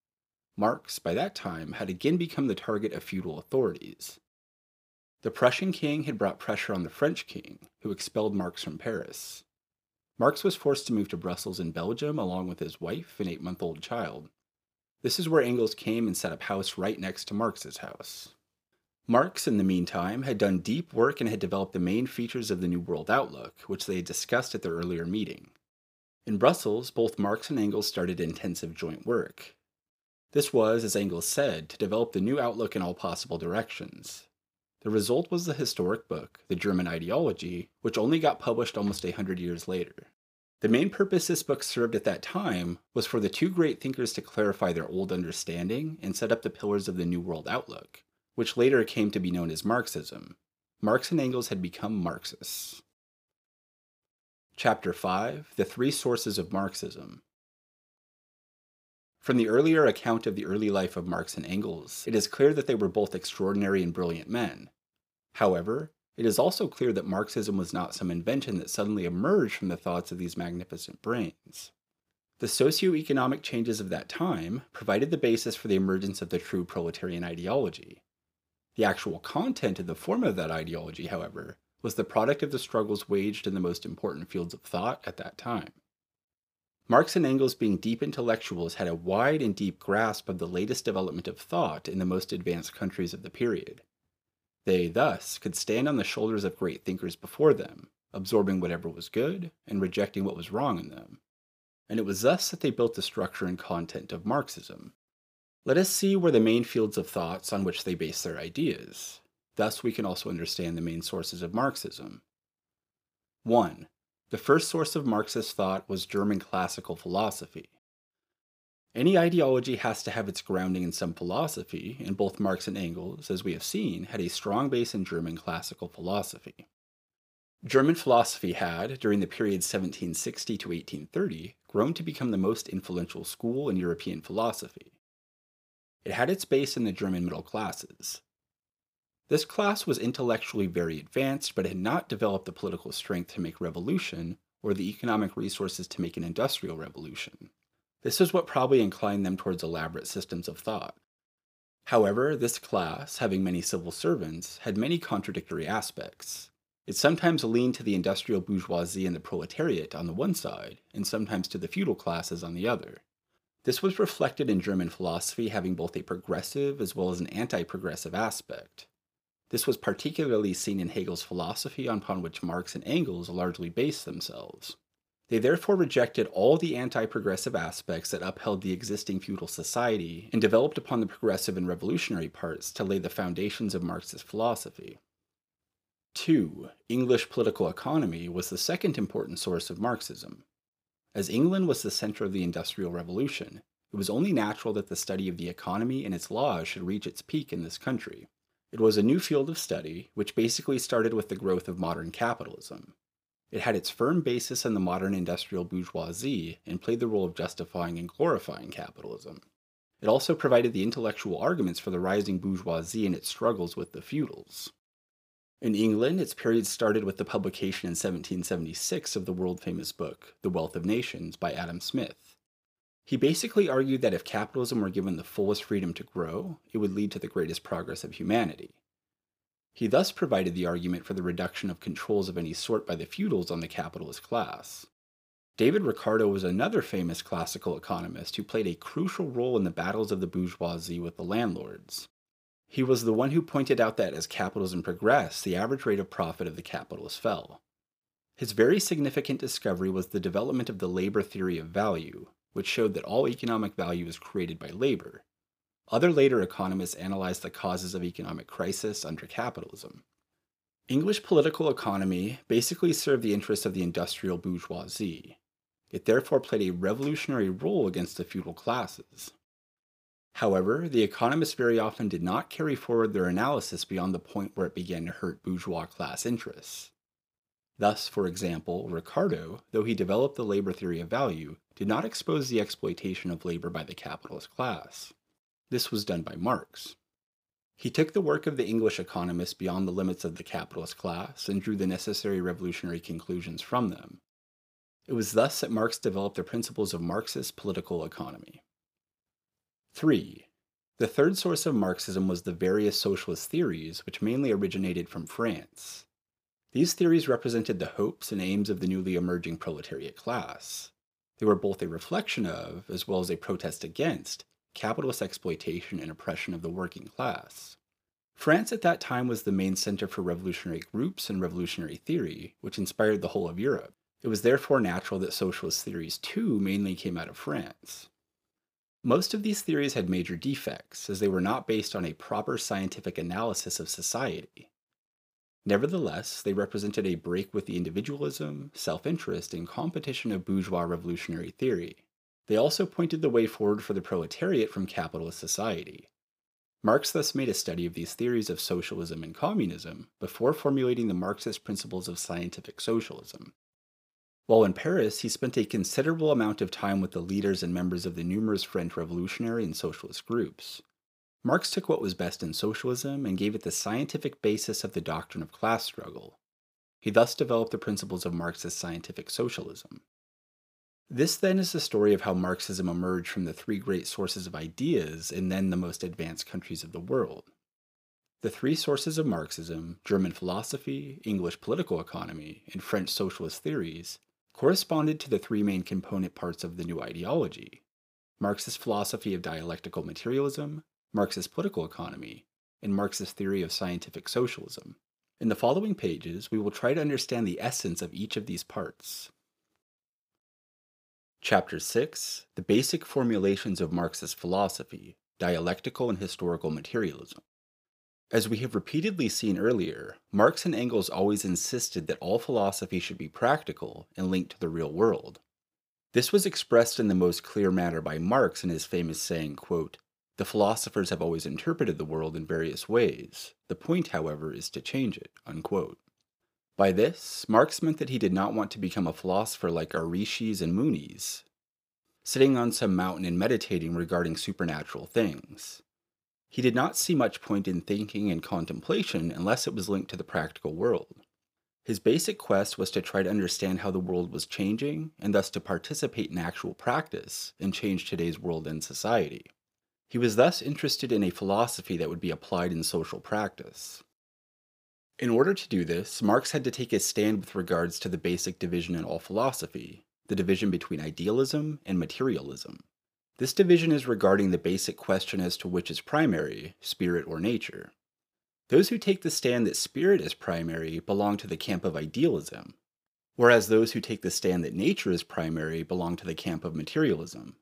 Marx, by that time, had again become the target of feudal authorities. The Prussian king had brought pressure on the French king, who expelled Marx from Paris. Marx was forced to move to Brussels in Belgium along with his wife and 8-month-old child. This is where Engels came and set up house right next to Marx's house. Marx, in the meantime, had done deep work and had developed the main features of the New World Outlook, which they had discussed at their earlier meeting. In Brussels, both Marx and Engels started intensive joint work. This was, as Engels said, to develop the new outlook in all possible directions. The result was the historic book, The German Ideology, which only got published almost 100 years later. The main purpose this book served at that time was for the two great thinkers to clarify their old understanding and set up the pillars of the New World outlook, which later came to be known as Marxism. Marx and Engels had become Marxists. Chapter 5: The Three Sources of Marxism. From the earlier account of the early life of Marx and Engels, it is clear that they were both extraordinary and brilliant men. However, it is also clear that Marxism was not some invention that suddenly emerged from the thoughts of these magnificent brains. The socio-economic changes of that time provided the basis for the emergence of the true proletarian ideology. The actual content and the form of that ideology, however, was the product of the struggles waged in the most important fields of thought at that time. Marx and Engels, being deep intellectuals, had a wide and deep grasp of the latest development of thought in the most advanced countries of the period. They, thus, could stand on the shoulders of great thinkers before them, absorbing whatever was good and rejecting what was wrong in them. And it was thus that they built the structure and content of Marxism. Let us see where the main fields of thoughts on which they base their ideas. Thus we can also understand the main sources of Marxism. 1. The first source of Marxist thought was German classical philosophy. Any ideology has to have its grounding in some philosophy, and both Marx and Engels, as we have seen, had a strong base in German classical philosophy. German philosophy had, during the period 1760 to 1830, grown to become the most influential school in European philosophy. It had its base in the German middle classes. This class was intellectually very advanced, but had not developed the political strength to make revolution, or the economic resources to make an industrial revolution. This is what probably inclined them towards elaborate systems of thought. However, this class, having many civil servants, had many contradictory aspects. It sometimes leaned to the industrial bourgeoisie and the proletariat on the one side, and sometimes to the feudal classes on the other. This was reflected in German philosophy having both a progressive as well as an anti-progressive aspect. This was particularly seen in Hegel's philosophy, upon which Marx and Engels largely based themselves. They therefore rejected all the anti-progressive aspects that upheld the existing feudal society and developed upon the progressive and revolutionary parts to lay the foundations of Marxist philosophy. 2. English political economy was the second important source of Marxism. As England was the center of the Industrial Revolution, it was only natural that the study of the economy and its laws should reach its peak in this country. It was a new field of study, which basically started with the growth of modern capitalism. It had its firm basis in the modern industrial bourgeoisie and played the role of justifying and glorifying capitalism. It also provided the intellectual arguments for the rising bourgeoisie in its struggles with the feudals. In England, its period started with the publication in 1776 of the world-famous book, The Wealth of Nations, by Adam Smith. He basically argued that if capitalism were given the fullest freedom to grow, it would lead to the greatest progress of humanity. He thus provided the argument for the reduction of controls of any sort by the feudals on the capitalist class. David Ricardo was another famous classical economist who played a crucial role in the battles of the bourgeoisie with the landlords. He was the one who pointed out that as capitalism progressed, the average rate of profit of the capitalists fell. His very significant discovery was the development of the labor theory of value, which showed that all economic value is created by labor. Other later economists analyzed the causes of economic crisis under capitalism. English political economy basically served the interests of the industrial bourgeoisie. It therefore played a revolutionary role against the feudal classes. However, the economists very often did not carry forward their analysis beyond the point where it began to hurt bourgeois class interests. Thus, for example, Ricardo, though he developed the labor theory of value, did not expose the exploitation of labor by the capitalist class. This was done by Marx. He took the work of the English economists beyond the limits of the capitalist class and drew the necessary revolutionary conclusions from them. It was thus that Marx developed the principles of Marxist political economy. 3. The third source of Marxism was the various socialist theories, which mainly originated from France. These theories represented the hopes and aims of the newly emerging proletariat class. They were both a reflection of, as well as a protest against, capitalist exploitation and oppression of the working class. France at that time was the main center for revolutionary groups and revolutionary theory, which inspired the whole of Europe. It was therefore natural that socialist theories too mainly came out of France. Most of these theories had major defects, as they were not based on a proper scientific analysis of society. Nevertheless, they represented a break with the individualism, self-interest, and competition of bourgeois revolutionary theory. They also pointed the way forward for the proletariat from capitalist society. Marx thus made a study of these theories of socialism and communism before formulating the Marxist principles of scientific socialism. While in Paris, he spent a considerable amount of time with the leaders and members of the numerous French revolutionary and socialist groups. Marx took what was best in socialism and gave it the scientific basis of the doctrine of class struggle. He thus developed the principles of Marxist scientific socialism. This then is the story of how Marxism emerged from the three great sources of ideas in then the most advanced countries of the world. The three sources of Marxism, German philosophy, English political economy, and French socialist theories, corresponded to the three main component parts of the new ideology: Marxist philosophy of dialectical materialism, Marxist political economy, and Marxist theory of scientific socialism. In the following pages, we will try to understand the essence of each of these parts. Chapter 6: The Basic Formulations of Marxist Philosophy, Dialectical and Historical Materialism. As we have repeatedly seen earlier, Marx and Engels always insisted that all philosophy should be practical and linked to the real world. This was expressed in the most clear manner by Marx in his famous saying, quote, "The philosophers have always interpreted the world in various ways. The point, however, is to change it," unquote. By this, Marx meant that he did not want to become a philosopher like our rishis and munis, sitting on some mountain and meditating regarding supernatural things. He did not see much point in thinking and contemplation unless it was linked to the practical world. His basic quest was to try to understand how the world was changing, and thus to participate in actual practice and change today's world and society. He was thus interested in a philosophy that would be applied in social practice. In order to do this, Marx had to take a stand with regards to the basic division in all philosophy, the division between idealism and materialism. This division is regarding the basic question as to which is primary, spirit or nature. Those who take the stand that spirit is primary belong to the camp of idealism, whereas those who take the stand that nature is primary belong to the camp of materialism.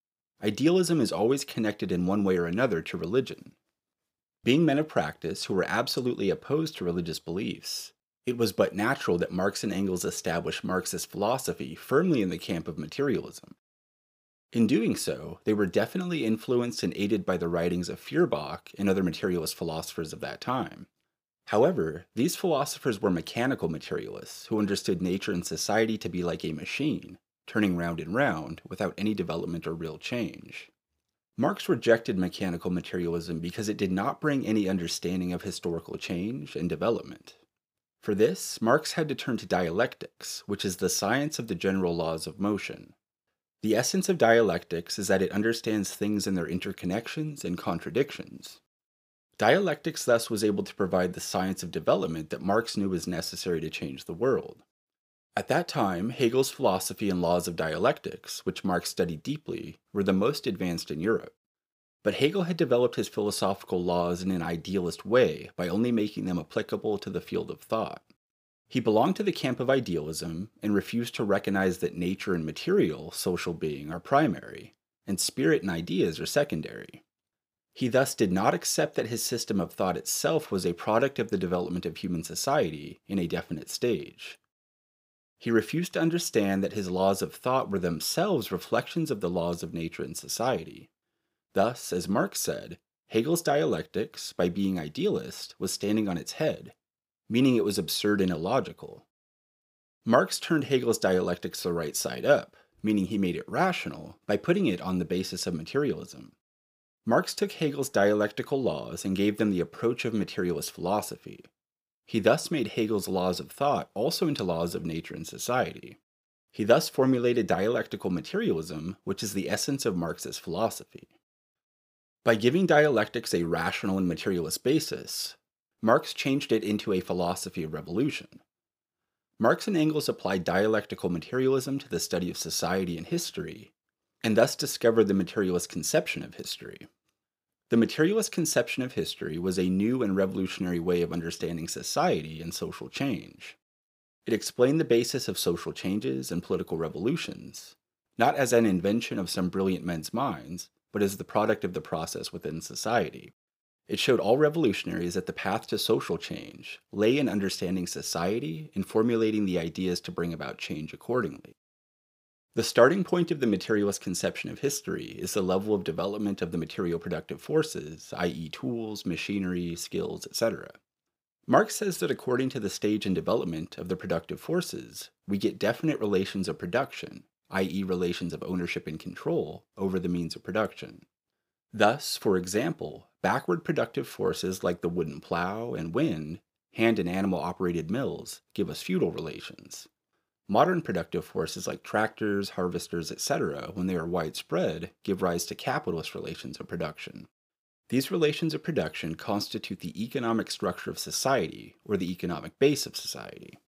Idealism is always connected in one way or another to religion. Being men of practice who were absolutely opposed to religious beliefs, it was but natural that Marx and Engels established Marxist philosophy firmly in the camp of materialism. In doing so, they were definitely influenced and aided by the writings of Feuerbach and other materialist philosophers of that time. However, these philosophers were mechanical materialists who understood nature and society to be like a machine, turning round and round without any development or real change. Marx rejected mechanical materialism because it did not bring any understanding of historical change and development. For this, Marx had to turn to dialectics, which is the science of the general laws of motion. The essence of dialectics is that it understands things in their interconnections and contradictions. Dialectics thus was able to provide the science of development that Marx knew was necessary to change the world. At that time, Hegel's philosophy and laws of dialectics, which Marx studied deeply, were the most advanced in Europe. But Hegel had developed his philosophical laws in an idealist way by only making them applicable to the field of thought. He belonged to the camp of idealism and refused to recognize that nature and material, social being, are primary, and spirit and ideas are secondary. He thus did not accept that his system of thought itself was a product of the development of human society in a definite stage. He refused to understand that his laws of thought were themselves reflections of the laws of nature and society. Thus, as Marx said, Hegel's dialectics, by being idealist, was standing on its head, meaning it was absurd and illogical. Marx turned Hegel's dialectics the right side up, meaning he made it rational, by putting it on the basis of materialism. Marx took Hegel's dialectical laws and gave them the approach of materialist philosophy. He thus made Hegel's laws of thought also into laws of nature and society. He thus formulated dialectical materialism, which is the essence of Marxist philosophy. By giving dialectics a rational and materialist basis, Marx changed it into a philosophy of revolution. Marx and Engels applied dialectical materialism to the study of society and history, and thus discovered the materialist conception of history. The materialist conception of history was a new and revolutionary way of understanding society and social change. It explained the basis of social changes and political revolutions, not as an invention of some brilliant men's minds, but as the product of the process within society. It showed all revolutionaries that the path to social change lay in understanding society and formulating the ideas to bring about change accordingly. The starting point of the materialist conception of history is the level of development of the material productive forces, i.e., tools, machinery, skills, etc. Marx says that according to the stage and development of the productive forces, we get definite relations of production, i.e., relations of ownership and control over the means of production. Thus, for example, backward productive forces like the wooden plow and wind, hand and animal operated mills, give us feudal relations. Modern productive forces like tractors, harvesters, etc., when they are widespread, give rise to capitalist relations of production. These relations of production constitute the economic structure of society, or the economic base of society.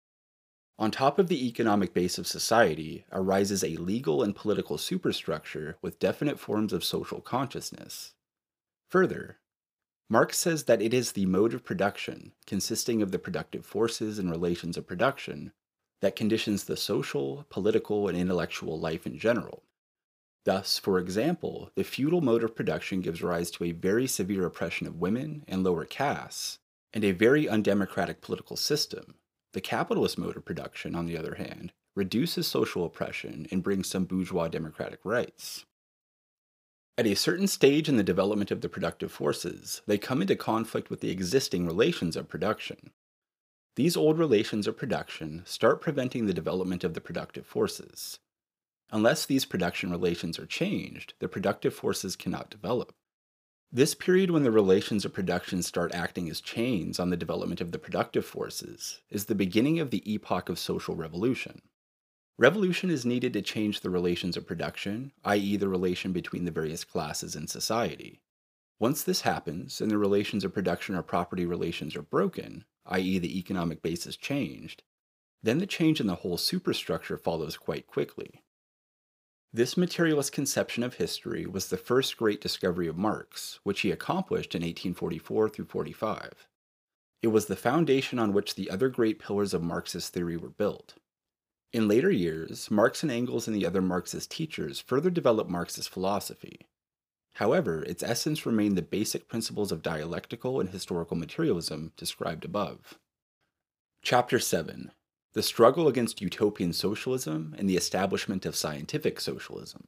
On top of the economic base of society arises a legal and political superstructure with definite forms of social consciousness. Further, Marx says that it is the mode of production, consisting of the productive forces and relations of production, that conditions the social, political, and intellectual life in general. Thus, for example, the feudal mode of production gives rise to a very severe oppression of women and lower castes, and a very undemocratic political system. The capitalist mode of production, on the other hand, reduces social oppression and brings some bourgeois democratic rights. At a certain stage in the development of the productive forces, they come into conflict with the existing relations of production. These old relations of production start preventing the development of the productive forces. Unless these production relations are changed, the productive forces cannot develop. This period when the relations of production start acting as chains on the development of the productive forces is the beginning of the epoch of social revolution. Revolution is needed to change the relations of production, i.e., the relation between the various classes in society. Once this happens, and the relations of production or property relations are broken, i.e., the economic base is changed, then the change in the whole superstructure follows quite quickly. This materialist conception of history was the first great discovery of Marx, which he accomplished in 1844 through 45. It was the foundation on which the other great pillars of Marxist theory were built. In later years, Marx and Engels and the other Marxist teachers further developed Marxist philosophy. However, its essence remained the basic principles of dialectical and historical materialism described above. Chapter 7. The struggle against utopian socialism and the establishment of scientific socialism.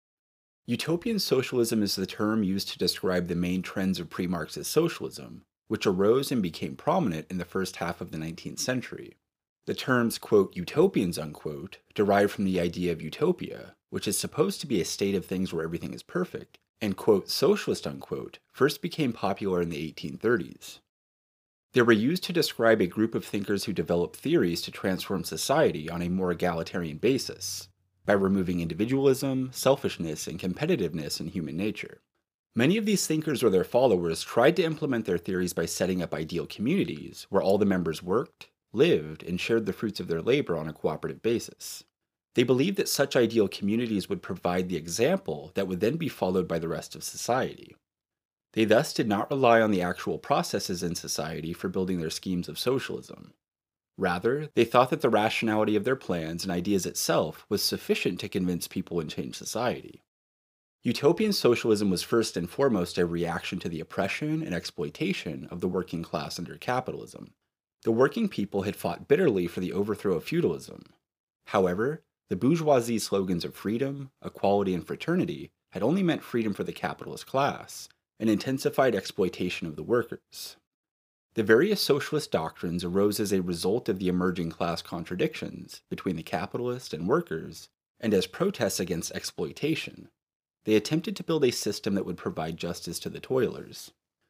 Utopian socialism is the term used to describe the main trends of pre-Marxist socialism, which arose and became prominent in the first half of the 19th century. The terms, quote, utopians, unquote, derive from the idea of utopia, which is supposed to be a state of things where everything is perfect, and, quote, socialist, unquote, first became popular in the 1830s. They were used to describe a group of thinkers who developed theories to transform society on a more egalitarian basis, by removing individualism, selfishness, and competitiveness in human nature. Many of these thinkers or their followers tried to implement their theories by setting up ideal communities where all the members worked, lived, and shared the fruits of their labor on a cooperative basis. They believed that such ideal communities would provide the example that would then be followed by the rest of society. They thus did not rely on the actual processes in society for building their schemes of socialism. Rather, they thought that the rationality of their plans and ideas itself was sufficient to convince people and change society. Utopian socialism was first and foremost a reaction to the oppression and exploitation of the working class under capitalism. The working people had fought bitterly for the overthrow of feudalism. However, the bourgeoisie slogans of freedom, equality, and fraternity had only meant freedom for the capitalist class, and intensified exploitation of the workers. The various socialist doctrines arose as a result of the emerging class contradictions between the capitalists and workers, and as protests against exploitation. They attempted to build a system that would provide justice to the toilers.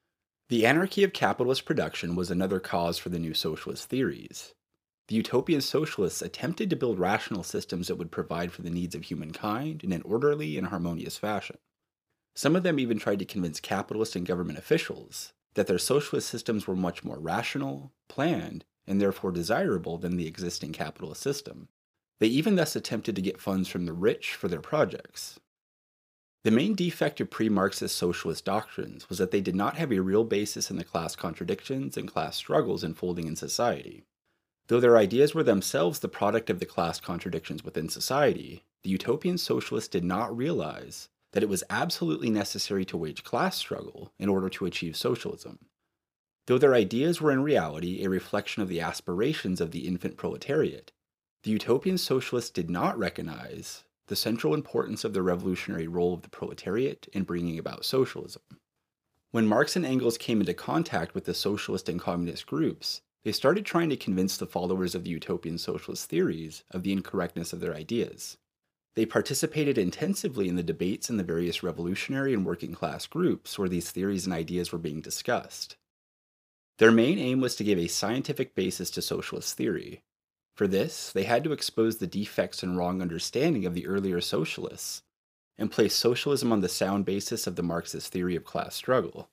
The anarchy of capitalist production was another cause for the new socialist theories. The utopian socialists attempted to build rational systems that would provide for the needs of humankind in an orderly and harmonious fashion. Some of them even tried to convince capitalist and government officials that their socialist systems were much more rational, planned, and therefore desirable than the existing capitalist system. They even thus attempted to get funds from the rich for their projects. The main defect of pre-Marxist socialist doctrines was that they did not have a real basis in the class contradictions and class struggles unfolding in society. Though their ideas were themselves the product of the class contradictions within society, the utopian socialists did not realize that it was absolutely necessary to wage class struggle in order to achieve socialism. Though their ideas were in reality a reflection of the aspirations of the infant proletariat, the utopian socialists did not recognize the central importance of the revolutionary role of the proletariat in bringing about socialism. When Marx and Engels came into contact with the socialist and communist groups, they started trying to convince the followers of the utopian socialist theories of the incorrectness of their ideas. They participated intensively in the debates in the various revolutionary and working class groups where these theories and ideas were being discussed. Their main aim was to give a scientific basis to socialist theory. For this, they had to expose the defects and wrong understanding of the earlier socialists and place socialism on the sound basis of the Marxist theory of class struggle.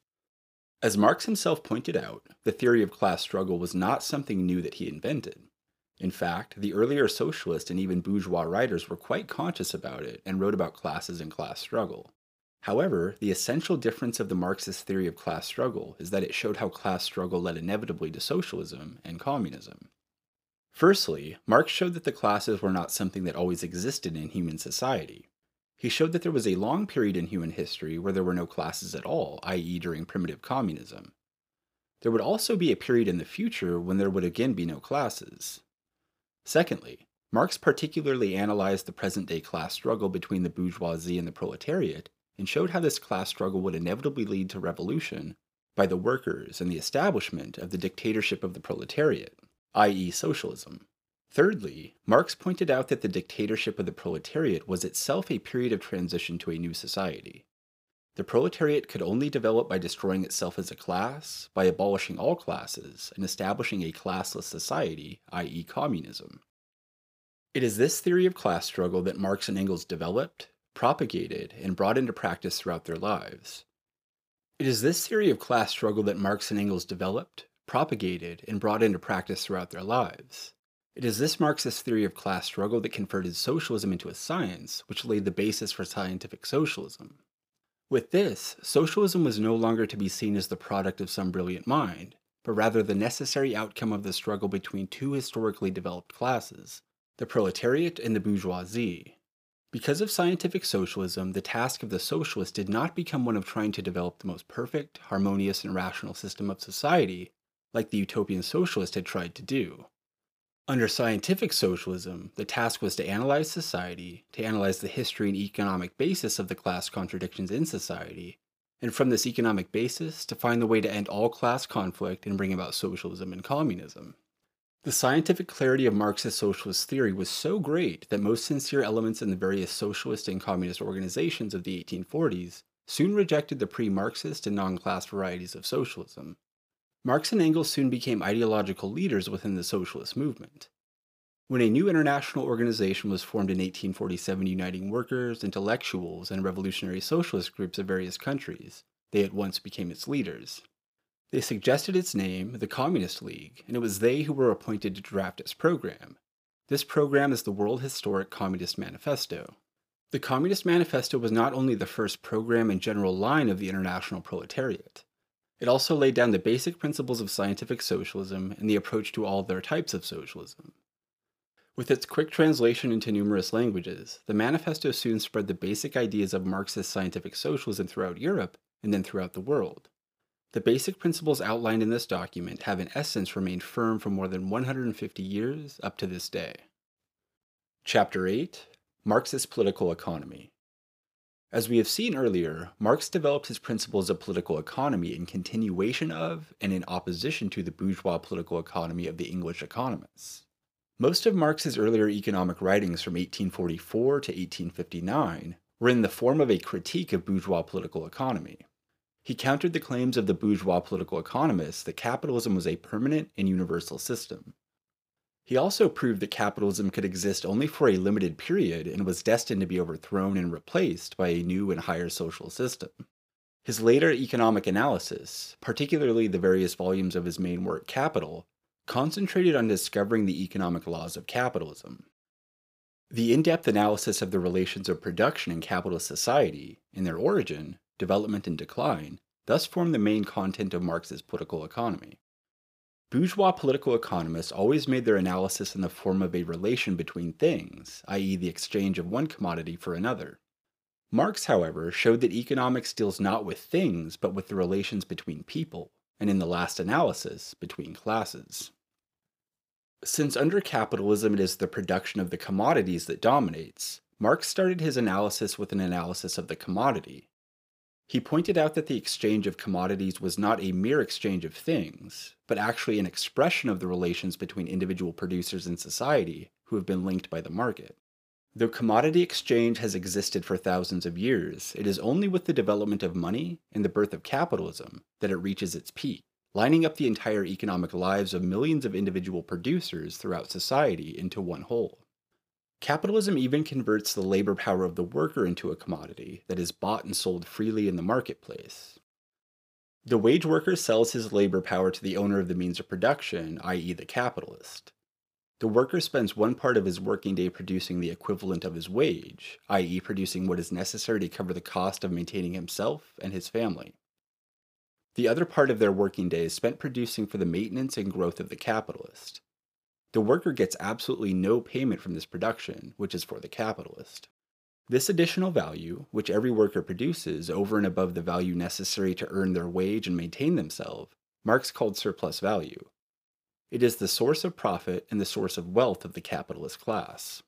As Marx himself pointed out, the theory of class struggle was not something new that he invented. In fact, the earlier socialist and even bourgeois writers were quite conscious about it and wrote about classes and class struggle. However, the essential difference of the Marxist theory of class struggle is that it showed how class struggle led inevitably to socialism and communism. Firstly, Marx showed that the classes were not something that always existed in human society. He showed that there was a long period in human history where there were no classes at all, i.e., during primitive communism. There would also be a period in the future when there would again be no classes. Secondly, Marx particularly analyzed the present-day class struggle between the bourgeoisie and the proletariat and showed how this class struggle would inevitably lead to revolution by the workers and the establishment of the dictatorship of the proletariat, i.e., socialism. Thirdly, Marx pointed out that the dictatorship of the proletariat was itself a period of transition to a new society. The proletariat could only develop by destroying itself as a class, by abolishing all classes, and establishing a classless society, i.e., communism. It is this theory of class struggle that Marx and Engels developed, propagated, and brought into practice throughout their lives. It is this theory of class struggle that Marx and Engels developed, propagated, and brought into practice throughout their lives. It is this Marxist theory of class struggle that converted socialism into a science, which laid the basis for scientific socialism. With this, socialism was no longer to be seen as the product of some brilliant mind, but rather the necessary outcome of the struggle between two historically developed classes, the proletariat and the bourgeoisie. Because of scientific socialism, the task of the socialist did not become one of trying to develop the most perfect, harmonious, and rational system of society, like the utopian socialist had tried to do. Under scientific socialism, the task was to analyze society, to analyze the history and economic basis of the class contradictions in society, and from this economic basis, to find the way to end all class conflict and bring about socialism and communism. The scientific clarity of Marxist socialist theory was so great that most sincere elements in the various socialist and communist organizations of the 1840s soon rejected the pre-Marxist and non-class varieties of socialism. Marx and Engels soon became ideological leaders within the socialist movement. When a new international organization was formed in 1847 uniting workers, intellectuals, and revolutionary socialist groups of various countries, they at once became its leaders. They suggested its name, the Communist League, and it was they who were appointed to draft its program. This program is the World Historic Communist Manifesto. The Communist Manifesto was not only the first program and general line of the international proletariat. It also laid down the basic principles of scientific socialism and the approach to all their types of socialism. With its quick translation into numerous languages, the manifesto soon spread the basic ideas of Marxist scientific socialism throughout Europe and then throughout the world. The basic principles outlined in this document have in essence remained firm for more than 150 years up to this day. Chapter 8: Marxist Political Economy. As we have seen earlier, Marx developed his principles of political economy in continuation of and in opposition to the bourgeois political economy of the English economists. Most of Marx's earlier economic writings from 1844 to 1859 were in the form of a critique of bourgeois political economy. He countered the claims of the bourgeois political economists that capitalism was a permanent and universal system. He also proved that capitalism could exist only for a limited period and was destined to be overthrown and replaced by a new and higher social system. His later economic analysis, particularly the various volumes of his main work Capital, concentrated on discovering the economic laws of capitalism. The in-depth analysis of the relations of production in capitalist society, in their origin, development, and decline, thus formed the main content of Marx's political economy. Bourgeois political economists always made their analysis in the form of a relation between things, i.e., the exchange of one commodity for another. Marx, however, showed that economics deals not with things, but with the relations between people, and in the last analysis, between classes. Since under capitalism it is the production of the commodities that dominates, Marx started his analysis with an analysis of the commodity. He pointed out that the exchange of commodities was not a mere exchange of things, but actually an expression of the relations between individual producers in society who have been linked by the market. Though commodity exchange has existed for thousands of years, it is only with the development of money and the birth of capitalism that it reaches its peak, lining up the entire economic lives of millions of individual producers throughout society into one whole. Capitalism even converts the labor power of the worker into a commodity that is bought and sold freely in the marketplace. The wage worker sells his labor power to the owner of the means of production, i.e., the capitalist. The worker spends one part of his working day producing the equivalent of his wage, i.e., producing what is necessary to cover the cost of maintaining himself and his family. The other part of their working day is spent producing for the maintenance and growth of the capitalist. The worker gets absolutely no payment from this production, which is for the capitalist. This additional value, which every worker produces over and above the value necessary to earn their wage and maintain themselves, Marx called surplus value. It is the source of profit and the source of wealth of the capitalist class.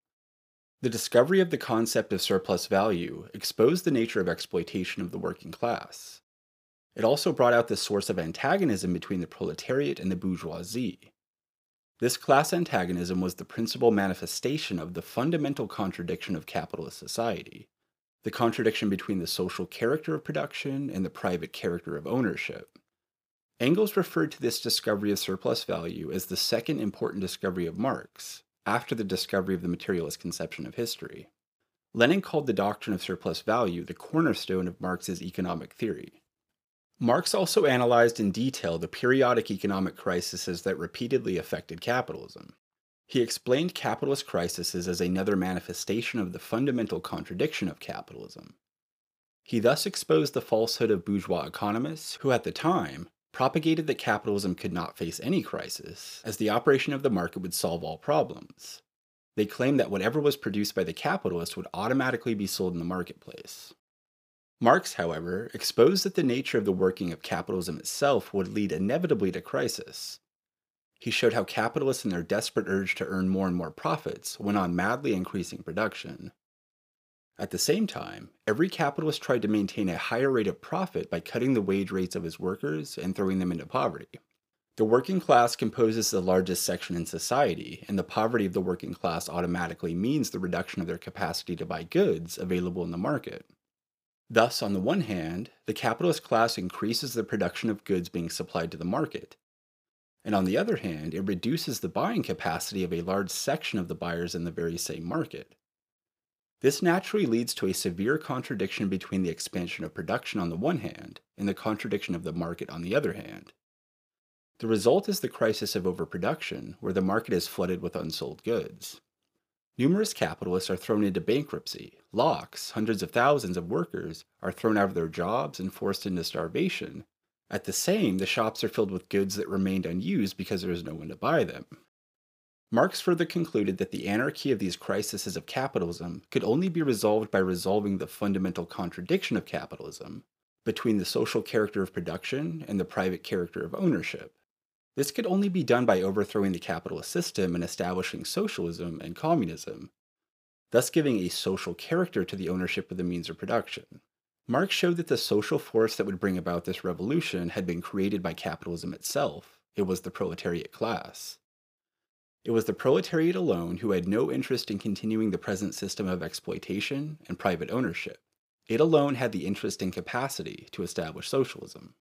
The discovery of the concept of surplus value exposed the nature of exploitation of the working class. It also brought out the source of antagonism between the proletariat and the bourgeoisie. This class antagonism was the principal manifestation of the fundamental contradiction of capitalist society, the contradiction between the social character of production and the private character of ownership. Engels referred to this discovery of surplus value as the second important discovery of Marx, after the discovery of the materialist conception of history. Lenin called the doctrine of surplus value the cornerstone of Marx's economic theory. Marx also analyzed in detail the periodic economic crises that repeatedly affected capitalism. He explained capitalist crises as another manifestation of the fundamental contradiction of capitalism. He thus exposed the falsehood of bourgeois economists who, at the time, propagated that capitalism could not face any crisis, as the operation of the market would solve all problems. They claimed that whatever was produced by the capitalist would automatically be sold in the marketplace. Marx, however, exposed that the nature of the working of capitalism itself would lead inevitably to crisis. He showed how capitalists in their desperate urge to earn more and more profits went on madly increasing production. At the same time, every capitalist tried to maintain a higher rate of profit by cutting the wage rates of his workers and throwing them into poverty. The working class composes the largest section in society, and the poverty of the working class automatically means the reduction of their capacity to buy goods available in the market. Thus, on the one hand, the capitalist class increases the production of goods being supplied to the market, and on the other hand, it reduces the buying capacity of a large section of the buyers in the very same market. This naturally leads to a severe contradiction between the expansion of production on the one hand and the contradiction of the market on the other hand. The result is the crisis of overproduction, where the market is flooded with unsold goods. Numerous capitalists are thrown into bankruptcy, locks, hundreds of thousands of workers are thrown out of their jobs and forced into starvation. At the same, the shops are filled with goods that remained unused because there is no one to buy them. Marx further concluded that the anarchy of these crises of capitalism could only be resolved by resolving the fundamental contradiction of capitalism between the social character of production and the private character of ownership. This could only be done by overthrowing the capitalist system and establishing socialism and communism, thus giving a social character to the ownership of the means of production. Marx showed that the social force that would bring about this revolution had been created by capitalism itself. It was the proletariat class. It was the proletariat alone who had no interest in continuing the present system of exploitation and private ownership. It alone had the interest and capacity to establish socialism.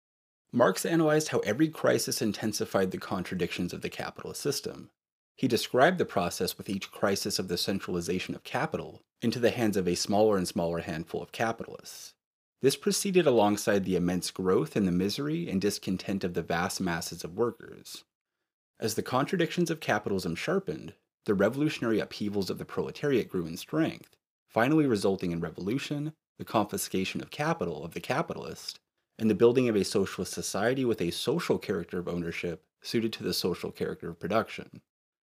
Marx analyzed how every crisis intensified the contradictions of the capitalist system. He described the process with each crisis of the centralization of capital into the hands of a smaller and smaller handful of capitalists. This proceeded alongside the immense growth and the misery and discontent of the vast masses of workers. As the contradictions of capitalism sharpened, the revolutionary upheavals of the proletariat grew in strength, finally resulting in revolution, the confiscation of capital of the capitalist, and the building of a socialist society with a social character of ownership suited to the social character of production.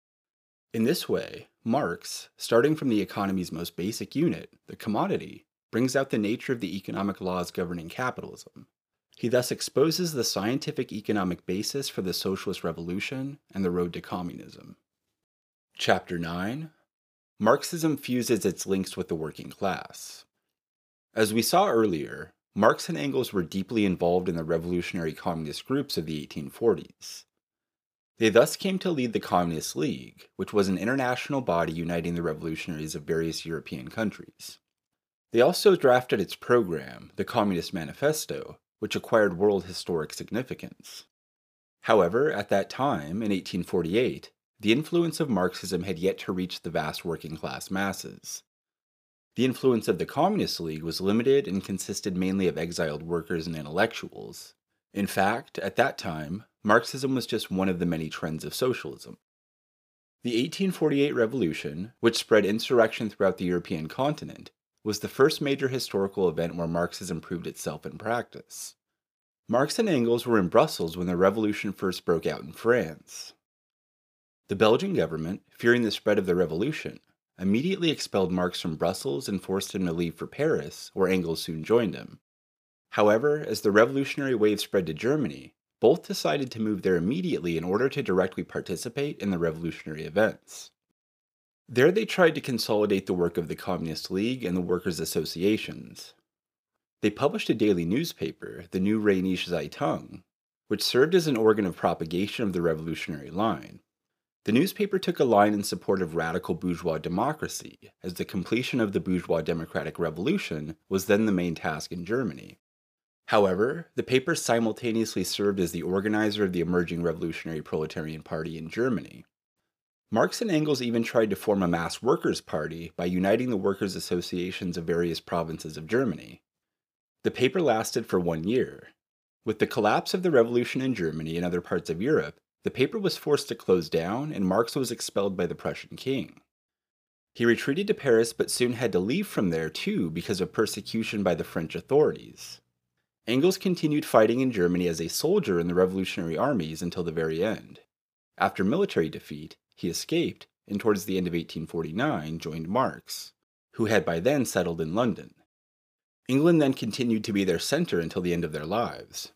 In this way, Marx, starting from the economy's most basic unit, the commodity, brings out the nature of the economic laws governing capitalism. He thus exposes the scientific economic basis for the socialist revolution and the road to communism. Chapter 9. Marxism fuses its links with the working class. As we saw earlier, Marx and Engels were deeply involved in the revolutionary communist groups of the 1840s. They thus came to lead the Communist League, which was an international body uniting the revolutionaries of various European countries. They also drafted its program, the Communist Manifesto, which acquired world historic significance. However, at that time, in 1848, the influence of Marxism had yet to reach the vast working class masses. The influence of the Communist League was limited and consisted mainly of exiled workers and intellectuals. In fact, at that time, Marxism was just one of the many trends of socialism. The 1848 revolution, which spread insurrection throughout the European continent, was the first major historical event where Marxism proved itself in practice. Marx and Engels were in Brussels when the revolution first broke out in France. The Belgian government, fearing the spread of the revolution, immediately expelled Marx from Brussels and forced him to leave for Paris, where Engels soon joined him. However, as the revolutionary wave spread to Germany, both decided to move there immediately in order to directly participate in the revolutionary events. There they tried to consolidate the work of the Communist League and the workers' associations. They published a daily newspaper, the Neue Rheinische Zeitung, which served as an organ of propagation of the revolutionary line. The newspaper took a line in support of radical bourgeois democracy, as the completion of the bourgeois democratic revolution was then the main task in Germany. However, the paper simultaneously served as the organizer of the emerging revolutionary proletarian party in Germany. Marx and Engels even tried to form a mass workers' party by uniting the workers' associations of various provinces of Germany. The paper lasted for 1 year. With the collapse of the revolution in Germany and other parts of Europe, the paper was forced to close down and Marx was expelled by the Prussian king. He retreated to Paris but soon had to leave from there too because of persecution by the French authorities. Engels continued fighting in Germany as a soldier in the revolutionary armies until the very end. After military defeat, he escaped and towards the end of 1849 joined Marx, who had by then settled in London. England then continued to be their center until the end of their lives.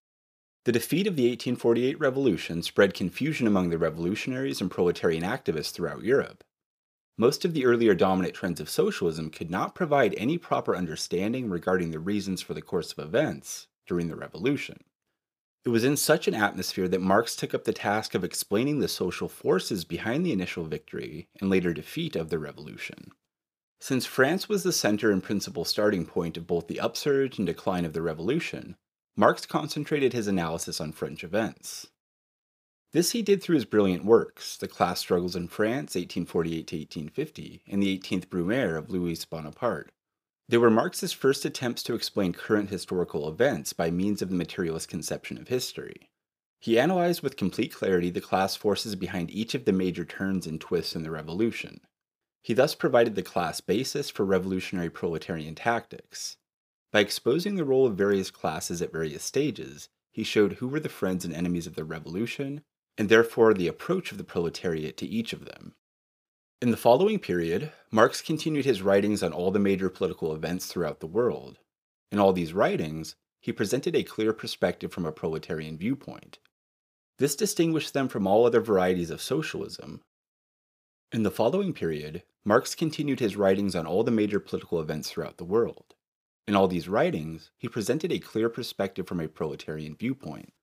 The defeat of the 1848 revolution spread confusion among the revolutionaries and proletarian activists throughout Europe. Most of the earlier dominant trends of socialism could not provide any proper understanding regarding the reasons for the course of events during the revolution. It was in such an atmosphere that Marx took up the task of explaining the social forces behind the initial victory and later defeat of the revolution. Since France was the center and principal starting point of both the upsurge and decline of the revolution, Marx concentrated his analysis on French events. This he did through his brilliant works, The Class Struggles in France, 1848 to 1850, and The 18th Brumaire of Louis Bonaparte. They were Marx's first attempts to explain current historical events by means of the materialist conception of history. He analyzed with complete clarity the class forces behind each of the major turns and twists in the revolution. He thus provided the class basis for revolutionary proletarian tactics. By exposing the role of various classes at various stages, he showed who were the friends and enemies of the revolution, and therefore the approach of the proletariat to each of them. In the following period, Marx continued his writings on all the major political events throughout the world. In all these writings, he presented a clear perspective from a proletarian viewpoint. This distinguished them from all other varieties of socialism. In the following period, Marx continued his writings on all the major political events throughout the world. In all these writings, he presented a clear perspective from a proletarian viewpoint.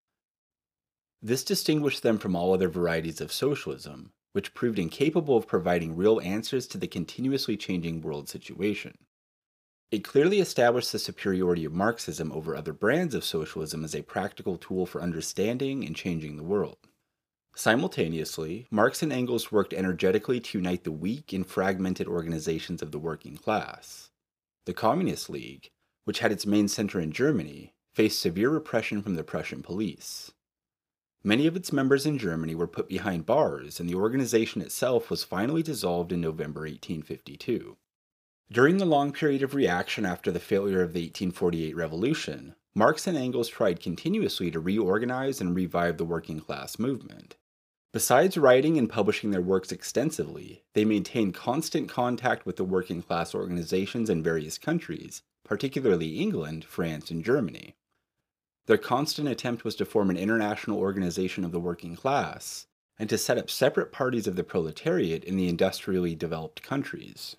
This distinguished them from all other varieties of socialism, which proved incapable of providing real answers to the continuously changing world situation. It clearly established the superiority of Marxism over other brands of socialism as a practical tool for understanding and changing the world. Simultaneously, Marx and Engels worked energetically to unite the weak and fragmented organizations of the working class. The Communist League, which had its main center in Germany, faced severe repression from the Prussian police. Many of its members in Germany were put behind bars, and the organization itself was finally dissolved in November 1852. During the long period of reaction after the failure of the 1848 revolution, Marx and Engels tried continuously to reorganize and revive the working class movement. Besides writing and publishing their works extensively, they maintained constant contact with the working class organizations in various countries, particularly England, France, and Germany. Their constant attempt was to form an international organization of the working class, and to set up separate parties of the proletariat in the industrially developed countries.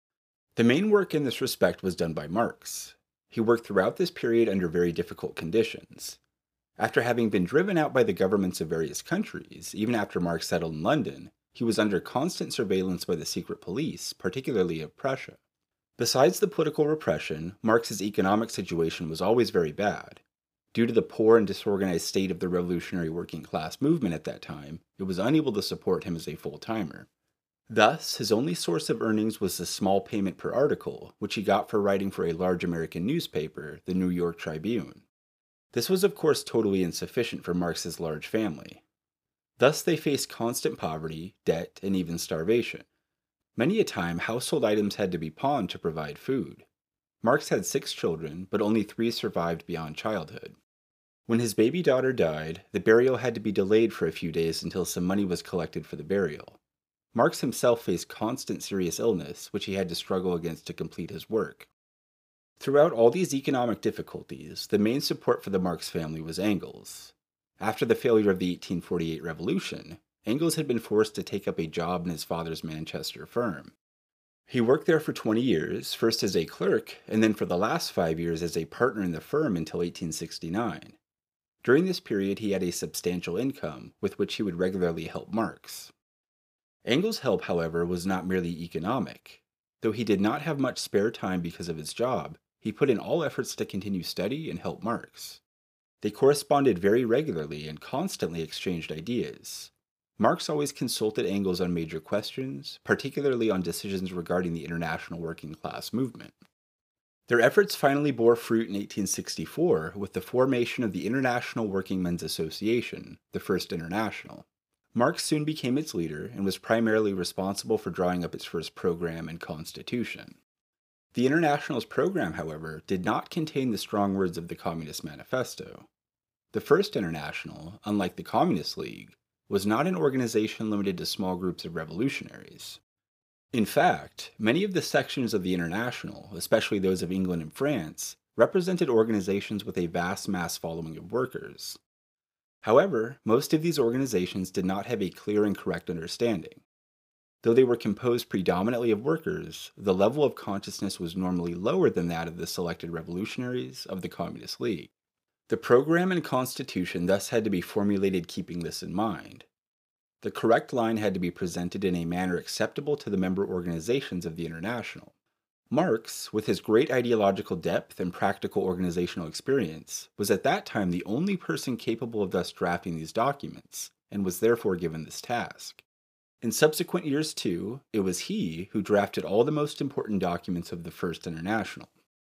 The main work in this respect was done by Marx. He worked throughout this period under very difficult conditions. After having been driven out by the governments of various countries, even after Marx settled in London, he was under constant surveillance by the secret police, particularly of Prussia. Besides the political repression, Marx's economic situation was always very bad. Due to the poor and disorganized state of the revolutionary working class movement at that time, it was unable to support him as a full-timer. Thus, his only source of earnings was the small payment per article, which he got for writing for a large American newspaper, the New York Tribune. This was of course totally insufficient for Marx's large family. Thus they faced constant poverty, debt, and even starvation. Many a time household items had to be pawned to provide food. Marx had 6 children, but only 3 survived beyond childhood. When his baby daughter died, the burial had to be delayed for a few days until some money was collected for the burial. Marx himself faced constant serious illness, which he had to struggle against to complete his work. Throughout all these economic difficulties, the main support for the Marx family was Engels. After the failure of the 1848 revolution, Engels had been forced to take up a job in his father's Manchester firm. He worked there for 20 years, first as a clerk, and then for the last 5 years as a partner in the firm until 1869. During this period, he had a substantial income, with which he would regularly help Marx. Engels' help, however, was not merely economic. Though he did not have much spare time because of his job, he put in all efforts to continue study and help Marx. They corresponded very regularly and constantly exchanged ideas. Marx always consulted Engels on major questions, particularly on decisions regarding the international working class movement. Their efforts finally bore fruit in 1864 with the formation of the International Working Men's Association, the First International. Marx soon became its leader and was primarily responsible for drawing up its first program and constitution. The International's program, however, did not contain the strong words of the Communist Manifesto. The First International, unlike the Communist League, was not an organization limited to small groups of revolutionaries. In fact, many of the sections of the International, especially those of England and France, represented organizations with a vast mass following of workers. However, most of these organizations did not have a clear and correct understanding. Though they were composed predominantly of workers, the level of consciousness was normally lower than that of the selected revolutionaries of the Communist League. The program and constitution thus had to be formulated keeping this in mind. The correct line had to be presented in a manner acceptable to the member organizations of the International. Marx, with his great ideological depth and practical organizational experience, was at that time the only person capable of thus drafting these documents, and was therefore given this task. In subsequent years, too, it was he who drafted all the most important documents of the First International.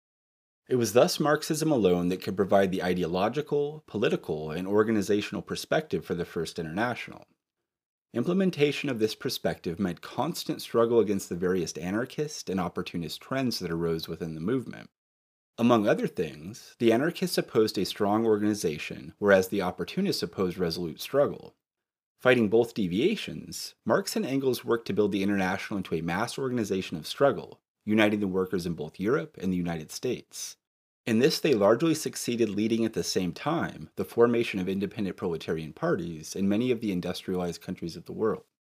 It was thus Marxism alone that could provide the ideological, political, and organizational perspective for the First International. Implementation of this perspective meant constant struggle against the various anarchist and opportunist trends that arose within the movement. Among other things, the anarchists opposed a strong organization, whereas the opportunists opposed resolute struggle. Fighting both deviations, Marx and Engels worked to build the International into a mass organization of struggle, uniting the workers in both Europe and the United States. In this, they largely succeeded, leading at the same time the formation of independent proletarian parties in many of the industrialized countries of the world.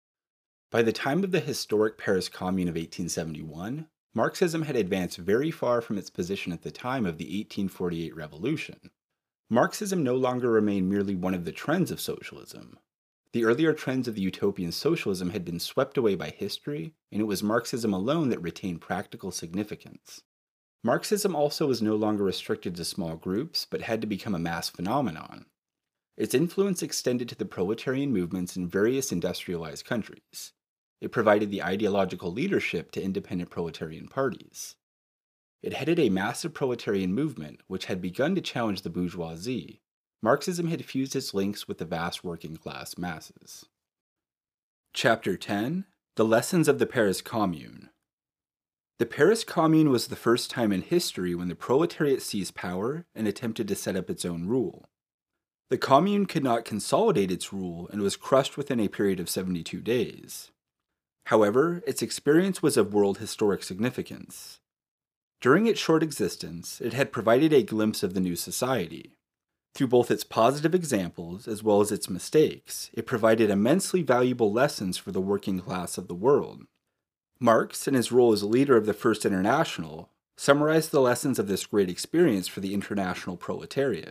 By the time of the historic Paris Commune of 1871, Marxism had advanced very far from its position at the time of the 1848 revolution. Marxism no longer remained merely one of the trends of socialism. The earlier trends of the utopian socialism had been swept away by history, and it was Marxism alone that retained practical significance. Marxism also was no longer restricted to small groups, but had to become a mass phenomenon. Its influence extended to the proletarian movements in various industrialized countries. It provided the ideological leadership to independent proletarian parties. It headed a massive proletarian movement which had begun to challenge the bourgeoisie. Marxism had fused its links with the vast working class masses. Chapter 10: The Lessons of the Paris Commune. The Paris Commune was the first time in history when the proletariat seized power and attempted to set up its own rule. The Commune could not consolidate its rule and was crushed within a period of 72 days. However, its experience was of world historic significance. During its short existence, it had provided a glimpse of the new society. Through both its positive examples as well as its mistakes, it provided immensely valuable lessons for the working class of the world. Marx, in his role as leader of the First International, summarized the lessons of this great experience for the international proletariat.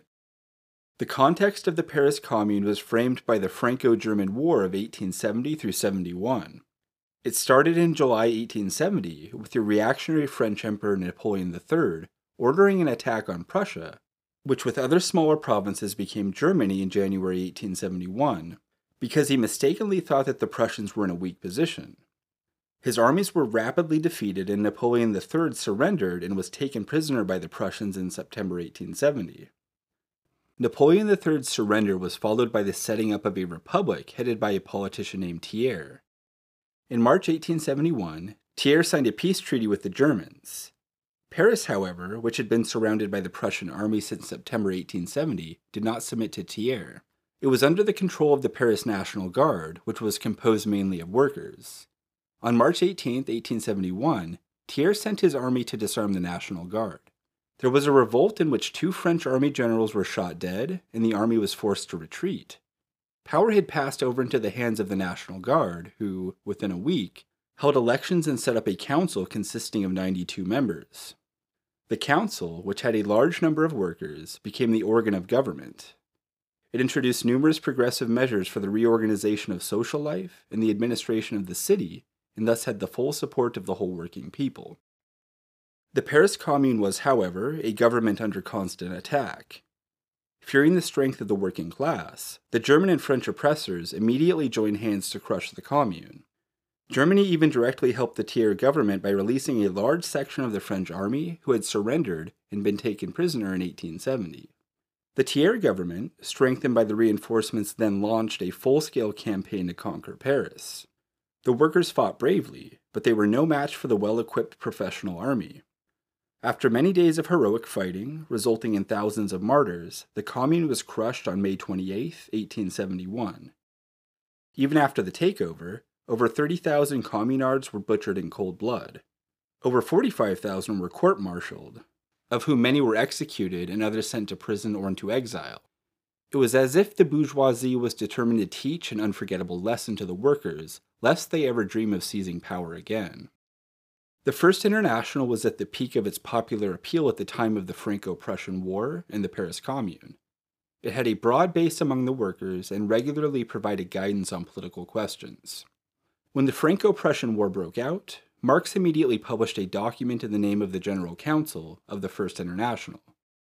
The context of the Paris Commune was framed by the Franco-German War of 1870 through 71. It started in July 1870 with the reactionary French Emperor Napoleon III ordering an attack on Prussia, which with other smaller provinces became Germany in January 1871, because he mistakenly thought that the Prussians were in a weak position. His armies were rapidly defeated and Napoleon III surrendered and was taken prisoner by the Prussians in September 1870. Napoleon III's surrender was followed by the setting up of a republic headed by a politician named Thiers. In March 1871, Thiers signed a peace treaty with the Germans. Paris, however, which had been surrounded by the Prussian army since September 1870, did not submit to Thiers. It was under the control of the Paris National Guard, which was composed mainly of workers. On March 18, 1871, Thiers sent his army to disarm the National Guard. There was a revolt in which 2 French army generals were shot dead, and the army was forced to retreat. Power had passed over into the hands of the National Guard, who, within a week, held elections and set up a council consisting of 92 members. The council, which had a large number of workers, became the organ of government. It introduced numerous progressive measures for the reorganization of social life and the administration of the city, and thus had the full support of the whole working people. The Paris Commune was, however, a government under constant attack. Fearing the strength of the working class, the German and French oppressors immediately joined hands to crush the Commune. Germany even directly helped the Thiers government by releasing a large section of the French army who had surrendered and been taken prisoner in 1870. The Thiers government, strengthened by the reinforcements, then launched a full-scale campaign to conquer Paris. The workers fought bravely, but they were no match for the well-equipped professional army. After many days of heroic fighting, resulting in thousands of martyrs, the Commune was crushed on May 28, 1871. Even after the takeover, over 30,000 communards were butchered in cold blood. Over 45,000 were court-martialed, of whom many were executed and others sent to prison or into exile. It was as if the bourgeoisie was determined to teach an unforgettable lesson to the workers, lest they ever dream of seizing power again. The First International was at the peak of its popular appeal at the time of the Franco-Prussian War and the Paris Commune. It had a broad base among the workers and regularly provided guidance on political questions. When the Franco-Prussian War broke out, Marx immediately published a document in the name of the General Council of the First International.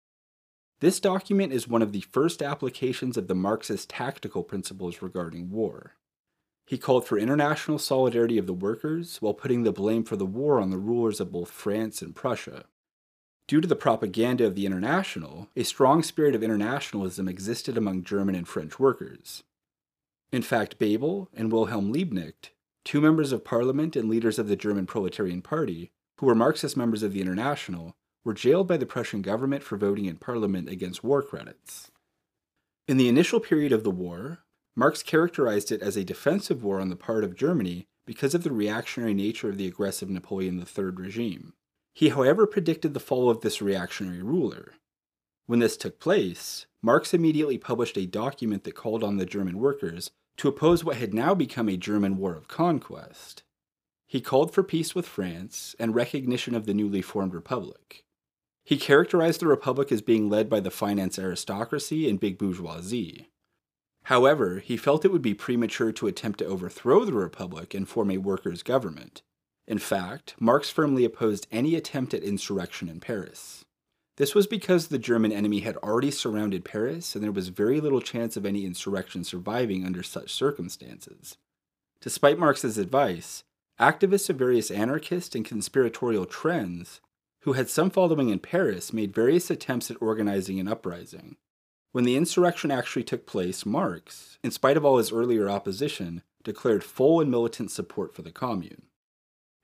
This document is one of the first applications of the Marxist tactical principles regarding war. He called for international solidarity of the workers while putting the blame for the war on the rulers of both France and Prussia. Due to the propaganda of the International, a strong spirit of internationalism existed among German and French workers. In fact, Bebel and Wilhelm Liebknecht, 2 members of parliament and leaders of the German Proletarian Party, who were Marxist members of the International, were jailed by the Prussian government for voting in parliament against war credits. In the initial period of the war, Marx characterized it as a defensive war on the part of Germany because of the reactionary nature of the aggressive Napoleon III regime. He, however, predicted the fall of this reactionary ruler. When this took place, Marx immediately published a document that called on the German workers to oppose what had now become a German war of conquest. He called for peace with France and recognition of the newly formed republic. He characterized the republic as being led by the finance aristocracy and big bourgeoisie. However, he felt it would be premature to attempt to overthrow the republic and form a workers' government. In fact, Marx firmly opposed any attempt at insurrection in Paris. This was because the German enemy had already surrounded Paris and there was very little chance of any insurrection surviving under such circumstances. Despite Marx's advice, activists of various anarchist and conspiratorial trends, who had some following in Paris, made various attempts at organizing an uprising. When the insurrection actually took place, Marx, in spite of all his earlier opposition, declared full and militant support for the Commune.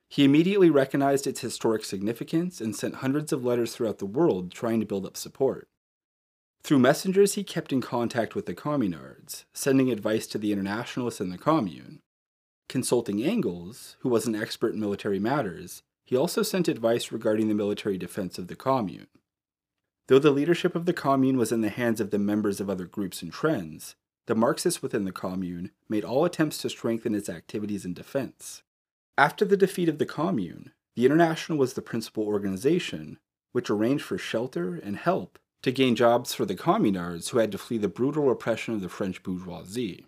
He immediately recognized its historic significance and sent hundreds of letters throughout the world trying to build up support. Through messengers, he kept in contact with the communards, sending advice to the internationalists in the Commune. Consulting Engels, who was an expert in military matters, he also sent advice regarding the military defense of the Commune. Though the leadership of the Commune was in the hands of the members of other groups and trends, the Marxists within the Commune made all attempts to strengthen its activities in defense. After the defeat of the Commune, the International was the principal organization, which arranged for shelter and help to gain jobs for the communards who had to flee the brutal repression of the French bourgeoisie.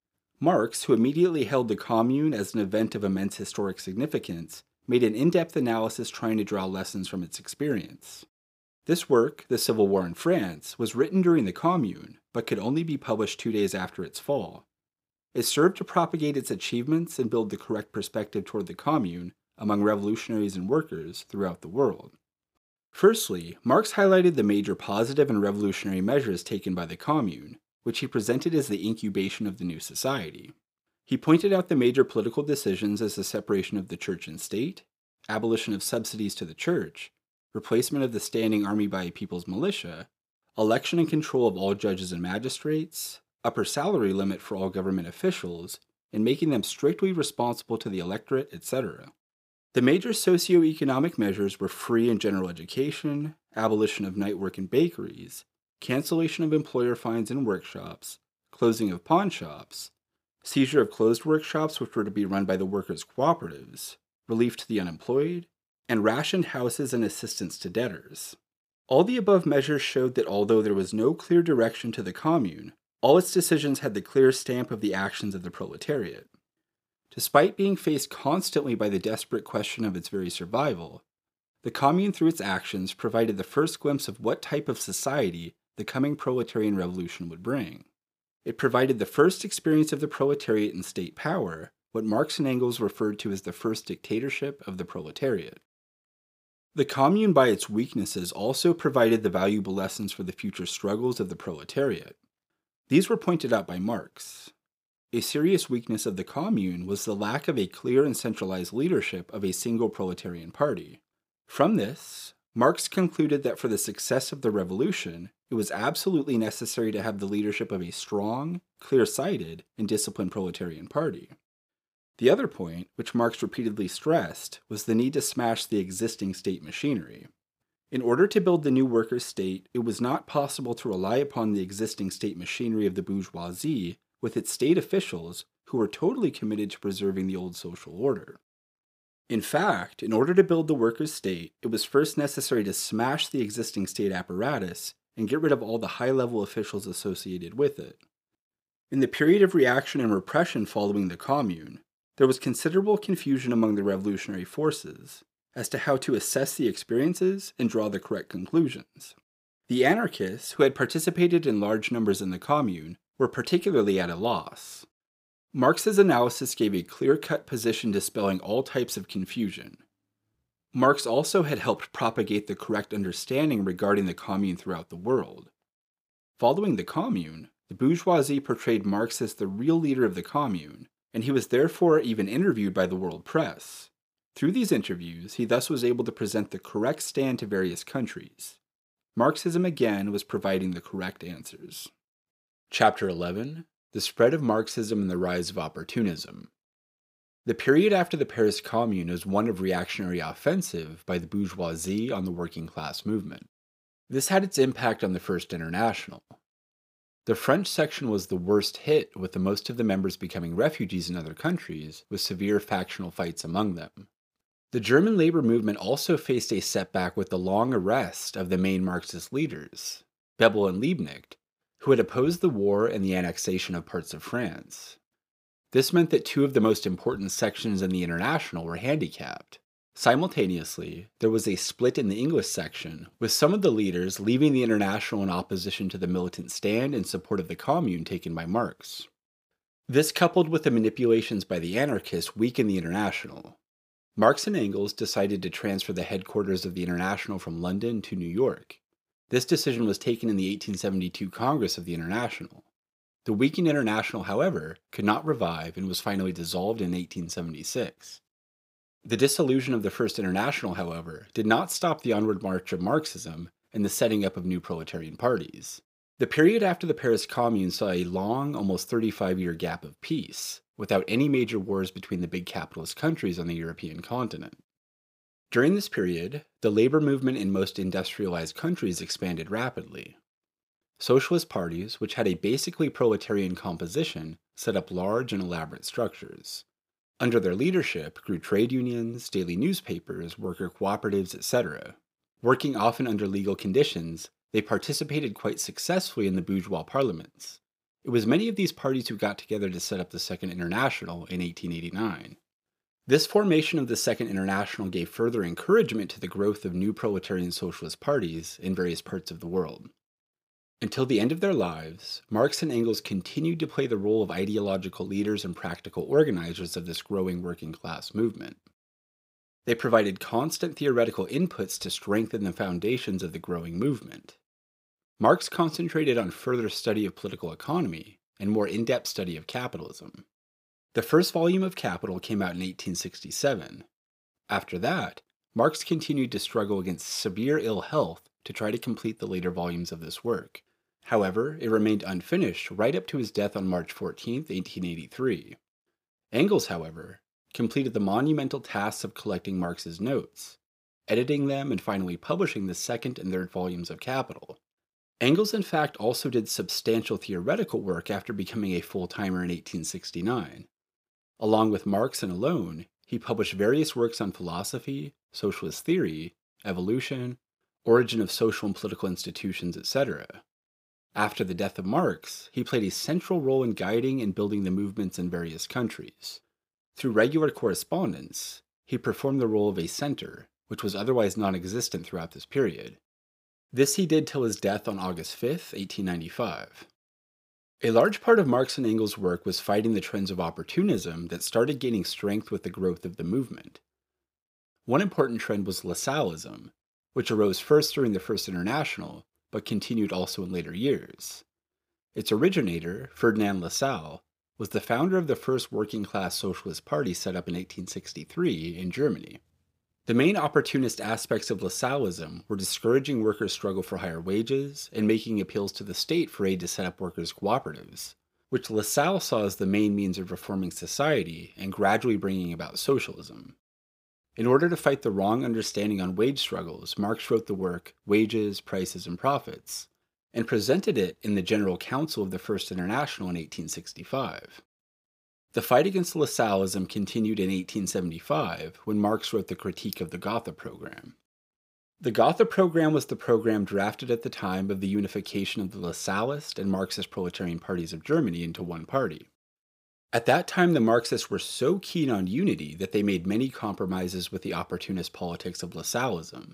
Marx, who immediately held the Commune as an event of immense historic significance, made an in-depth analysis trying to draw lessons from its experience. This work, The Civil War in France, was written during the Commune, but could only be published 2 days after its fall. It served to propagate its achievements and build the correct perspective toward the Commune among revolutionaries and workers throughout the world. Firstly, Marx highlighted the major positive and revolutionary measures taken by the Commune, which he presented as the incubation of the new society. He pointed out the major political decisions as the separation of the church and state, abolition of subsidies to the church, replacement of the standing army by a people's militia, election and control of all judges and magistrates, upper salary limit for all government officials, and making them strictly responsible to the electorate, etc. The major socio-economic measures were free and general education, abolition of night work in bakeries, cancellation of employer fines in workshops, closing of pawn shops, seizure of closed workshops which were to be run by the workers' cooperatives, relief to the unemployed, and rationed houses and assistance to debtors. All the above measures showed that although there was no clear direction to the Commune, all its decisions had the clear stamp of the actions of the proletariat. Despite being faced constantly by the desperate question of its very survival, the Commune through its actions provided the first glimpse of what type of society the coming proletarian revolution would bring. It provided the first experience of the proletariat in state power, what Marx and Engels referred to as the first dictatorship of the proletariat. The Commune by its weaknesses also provided the valuable lessons for the future struggles of the proletariat. These were pointed out by Marx. A serious weakness of the Commune was the lack of a clear and centralized leadership of a single proletarian party. From this, Marx concluded that for the success of the revolution, it was absolutely necessary to have the leadership of a strong, clear-sighted, and disciplined proletarian party. The other point, which Marx repeatedly stressed, was the need to smash the existing state machinery. In order to build the new workers' state, it was not possible to rely upon the existing state machinery of the bourgeoisie with its state officials who were totally committed to preserving the old social order. In fact, in order to build the workers' state, it was first necessary to smash the existing state apparatus and get rid of all the high-level officials associated with it. In the period of reaction and repression following the Commune, there was considerable confusion among the revolutionary forces as to how to assess the experiences and draw the correct conclusions. The anarchists, who had participated in large numbers in the Commune, were particularly at a loss. Marx's analysis gave a clear-cut position dispelling all types of confusion. Marx also had helped propagate the correct understanding regarding the Commune throughout the world. Following the Commune, the bourgeoisie portrayed Marx as the real leader of the Commune, and he was therefore even interviewed by the world press. Through these interviews, he thus was able to present the correct stand to various countries. Marxism again was providing the correct answers. Chapter 11: The Spread of Marxism and the Rise of Opportunism. The period after the Paris Commune was one of reactionary offensive by the bourgeoisie on the working class movement. This had its impact on the First International. The French section was the worst hit, with the most of the members becoming refugees in other countries, with severe factional fights among them. The German labor movement also faced a setback with the long arrest of the main Marxist leaders, Bebel and Liebknecht, who had opposed the war and the annexation of parts of France. This meant that two of the most important sections in the International were handicapped. Simultaneously, there was a split in the English section, with some of the leaders leaving the International in opposition to the militant stand in support of the Commune taken by Marx. This, coupled with the manipulations by the anarchists, weakened the International. Marx and Engels decided to transfer the headquarters of the International from London to New York. This decision was taken in the 1872 Congress of the International. The weakened International, however, could not revive and was finally dissolved in 1876. The dissolution of the First International, however, did not stop the onward march of Marxism and the setting up of new proletarian parties. The period after the Paris Commune saw a long, almost 35-year gap of peace, without any major wars between the big capitalist countries on the European continent. During this period, the labor movement in most industrialized countries expanded rapidly. Socialist parties, which had a basically proletarian composition, set up large and elaborate structures. Under their leadership grew trade unions, daily newspapers, worker cooperatives, etc. Working often under legal conditions, they participated quite successfully in the bourgeois parliaments. It was many of these parties who got together to set up the Second International in 1889. This formation of the Second International gave further encouragement to the growth of new proletarian socialist parties in various parts of the world. Until the end of their lives, Marx and Engels continued to play the role of ideological leaders and practical organizers of this growing working class movement. They provided constant theoretical inputs to strengthen the foundations of the growing movement. Marx concentrated on further study of political economy and more in-depth study of capitalism. The first volume of Capital came out in 1867. After that, Marx continued to struggle against severe ill health to try to complete the later volumes of this work. However, it remained unfinished right up to his death on March 14, 1883. Engels, however, completed the monumental tasks of collecting Marx's notes, editing them, and finally publishing the second and third volumes of Capital. Engels, in fact, also did substantial theoretical work after becoming a full-timer in 1869. Along with Marx and alone, he published various works on philosophy, socialist theory, evolution, origin of social and political institutions, etc. After the death of Marx, he played a central role in guiding and building the movements in various countries. Through regular correspondence, he performed the role of a center, which was otherwise non-existent throughout this period. This he did till his death on August 5, 1895. A large part of Marx and Engels' work was fighting the trends of opportunism that started gaining strength with the growth of the movement. One important trend was Lassalleism, which arose first during the First International, but continued also in later years. Its originator, Ferdinand Lassalle, was the founder of the first working-class socialist party set up in 1863 in Germany. The main opportunist aspects of Lassalleism were discouraging workers' struggle for higher wages and making appeals to the state for aid to set up workers' cooperatives, which Lassalle saw as the main means of reforming society and gradually bringing about socialism. In order to fight the wrong understanding on wage struggles, Marx wrote the work Wages, Prices, and Profits, and presented it in the General Council of the First International in 1865. The fight against Lassalleism continued in 1875 when Marx wrote the Critique of the Gotha Program. The Gotha Program was the program drafted at the time of the unification of the Lassalleist and Marxist proletarian parties of Germany into one party. At that time, the Marxists were so keen on unity that they made many compromises with the opportunist politics of Lassalleism.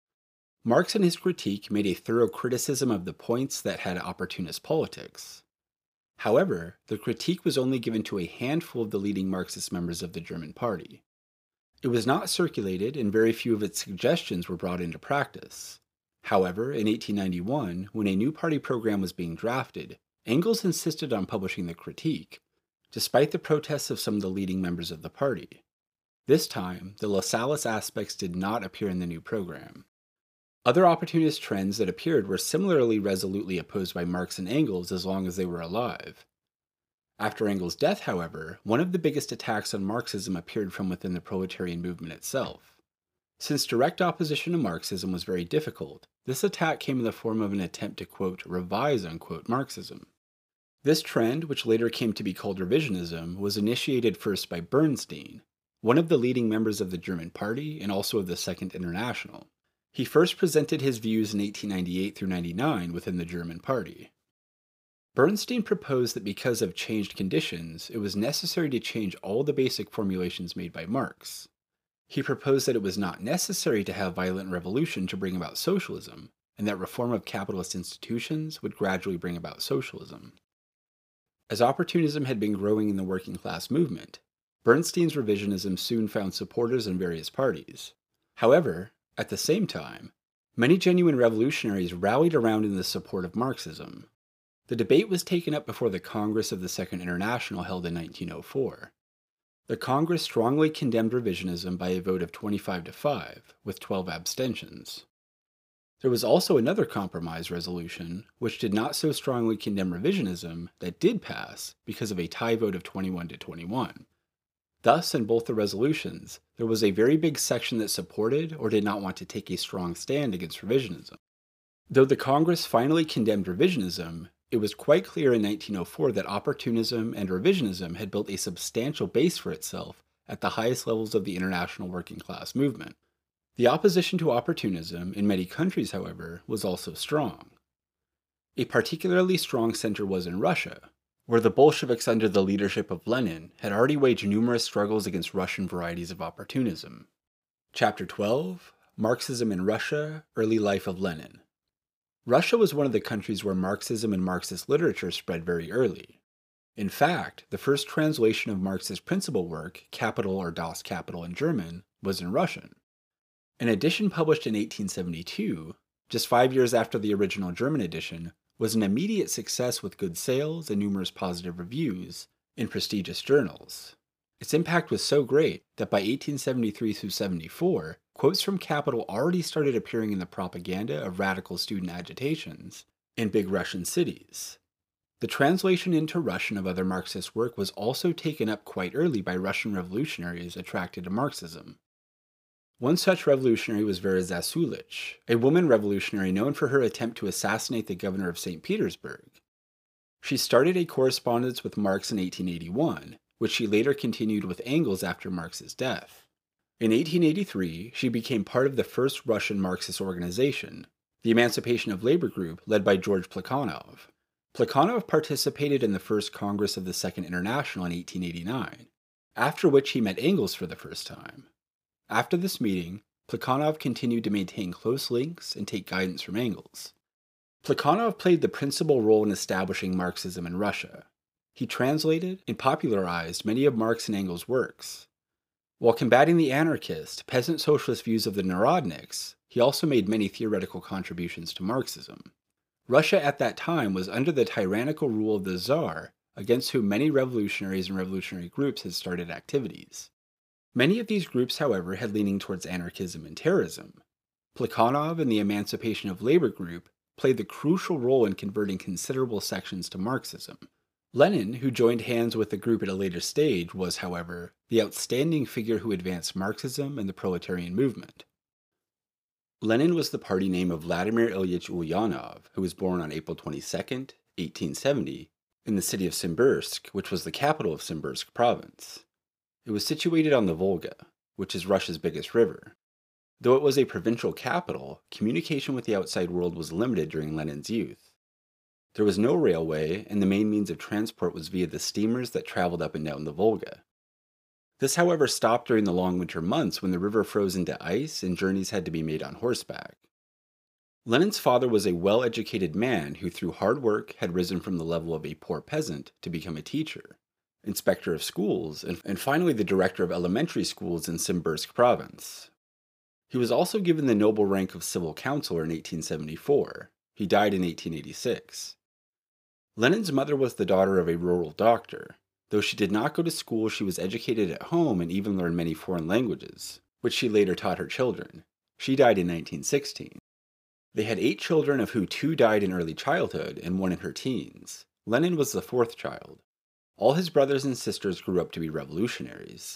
Marx in his critique made a thorough criticism of the points that had opportunist politics. However, the critique was only given to a handful of the leading Marxist members of the German party. It was not circulated, and very few of its suggestions were brought into practice. However, in 1891, when a new party program was being drafted, Engels insisted on publishing the critique, despite the protests of some of the leading members of the party. This time, the Lassalleist aspects did not appear in the new program. Other opportunist trends that appeared were similarly resolutely opposed by Marx and Engels as long as they were alive. After Engels' death, however, one of the biggest attacks on Marxism appeared from within the proletarian movement itself. Since direct opposition to Marxism was very difficult, this attack came in the form of an attempt to, quote, revise, unquote, Marxism. This trend, which later came to be called revisionism, was initiated first by Bernstein, one of the leading members of the German Party and also of the Second International. He first presented his views in 1898 through 99 within the German Party. Bernstein proposed that because of changed conditions, it was necessary to change all the basic formulations made by Marx. He proposed that it was not necessary to have violent revolution to bring about socialism, and that reform of capitalist institutions would gradually bring about socialism. As opportunism had been growing in the working class movement, Bernstein's revisionism soon found supporters in various parties. However, at the same time, many genuine revolutionaries rallied around in the support of Marxism. The debate was taken up before the Congress of the Second International held in 1904. The Congress strongly condemned revisionism by a vote of 25-5, with 12 abstentions. There was also another compromise resolution, which did not so strongly condemn revisionism, that did pass because of a tie vote of 21-21. Thus, in both the resolutions, there was a very big section that supported or did not want to take a strong stand against revisionism. Though the Congress finally condemned revisionism, it was quite clear in 1904 that opportunism and revisionism had built a substantial base for itself at the highest levels of the international working class movement. The opposition to opportunism in many countries, however, was also strong. A particularly strong center was in Russia, where the Bolsheviks under the leadership of Lenin had already waged numerous struggles against Russian varieties of opportunism. Chapter 12: Marxism in Russia, Early Life of Lenin. Russia was one of the countries where Marxism and Marxist literature spread very early. In fact, the first translation of Marx's principal work, Capital or Das Kapital in German, was in Russian. An edition published in 1872, just 5 years after the original German edition, was an immediate success with good sales and numerous positive reviews in prestigious journals. Its impact was so great that by 1873-74, quotes from Capital already started appearing in the propaganda of radical student agitations in big Russian cities. The translation into Russian of other Marxist work was also taken up quite early by Russian revolutionaries attracted to Marxism. One such revolutionary was Vera Zasulich, a woman revolutionary known for her attempt to assassinate the governor of St. Petersburg. She started a correspondence with Marx in 1881, which she later continued with Engels after Marx's death. In 1883, she became part of the first Russian Marxist organization, the Emancipation of Labor Group, led by George Plekhanov. Plekhanov participated in the first Congress of the Second International in 1889, after which he met Engels for the first time. After this meeting, Plekhanov continued to maintain close links and take guidance from Engels. Plekhanov played the principal role in establishing Marxism in Russia. He translated and popularized many of Marx and Engels' works. While combating the anarchist, peasant socialist views of the Narodniks, he also made many theoretical contributions to Marxism. Russia at that time was under the tyrannical rule of the Tsar, against whom many revolutionaries and revolutionary groups had started activities. Many of these groups, however, had leaning towards anarchism and terrorism. Plekhanov and the Emancipation of Labor Group played the crucial role in converting considerable sections to Marxism. Lenin, who joined hands with the group at a later stage, was, however, the outstanding figure who advanced Marxism and the proletarian movement. Lenin was the party name of Vladimir Ilyich Ulyanov, who was born on April 22, 1870, in the city of Simbirsk, which was the capital of Simbirsk province. It was situated on the Volga, which is Russia's biggest river. Though it was a provincial capital, communication with the outside world was limited during Lenin's youth. There was no railway, and the main means of transport was via the steamers that traveled up and down the Volga. This, however, stopped during the long winter months when the river froze into ice and journeys had to be made on horseback. Lenin's father was a well-educated man who, through hard work, had risen from the level of a poor peasant to become a teacher, inspector of schools, and finally the director of elementary schools in Simbirsk province. He was also given the noble rank of civil councilor in 1874. He died in 1886. Lenin's mother was the daughter of a rural doctor. Though she did not go to school, she was educated at home and even learned many foreign languages, which she later taught her children. She died in 1916. They had 8 children, of whom 2 died in early childhood and 1 in her teens. Lenin was the 4th child. All his brothers and sisters grew up to be revolutionaries.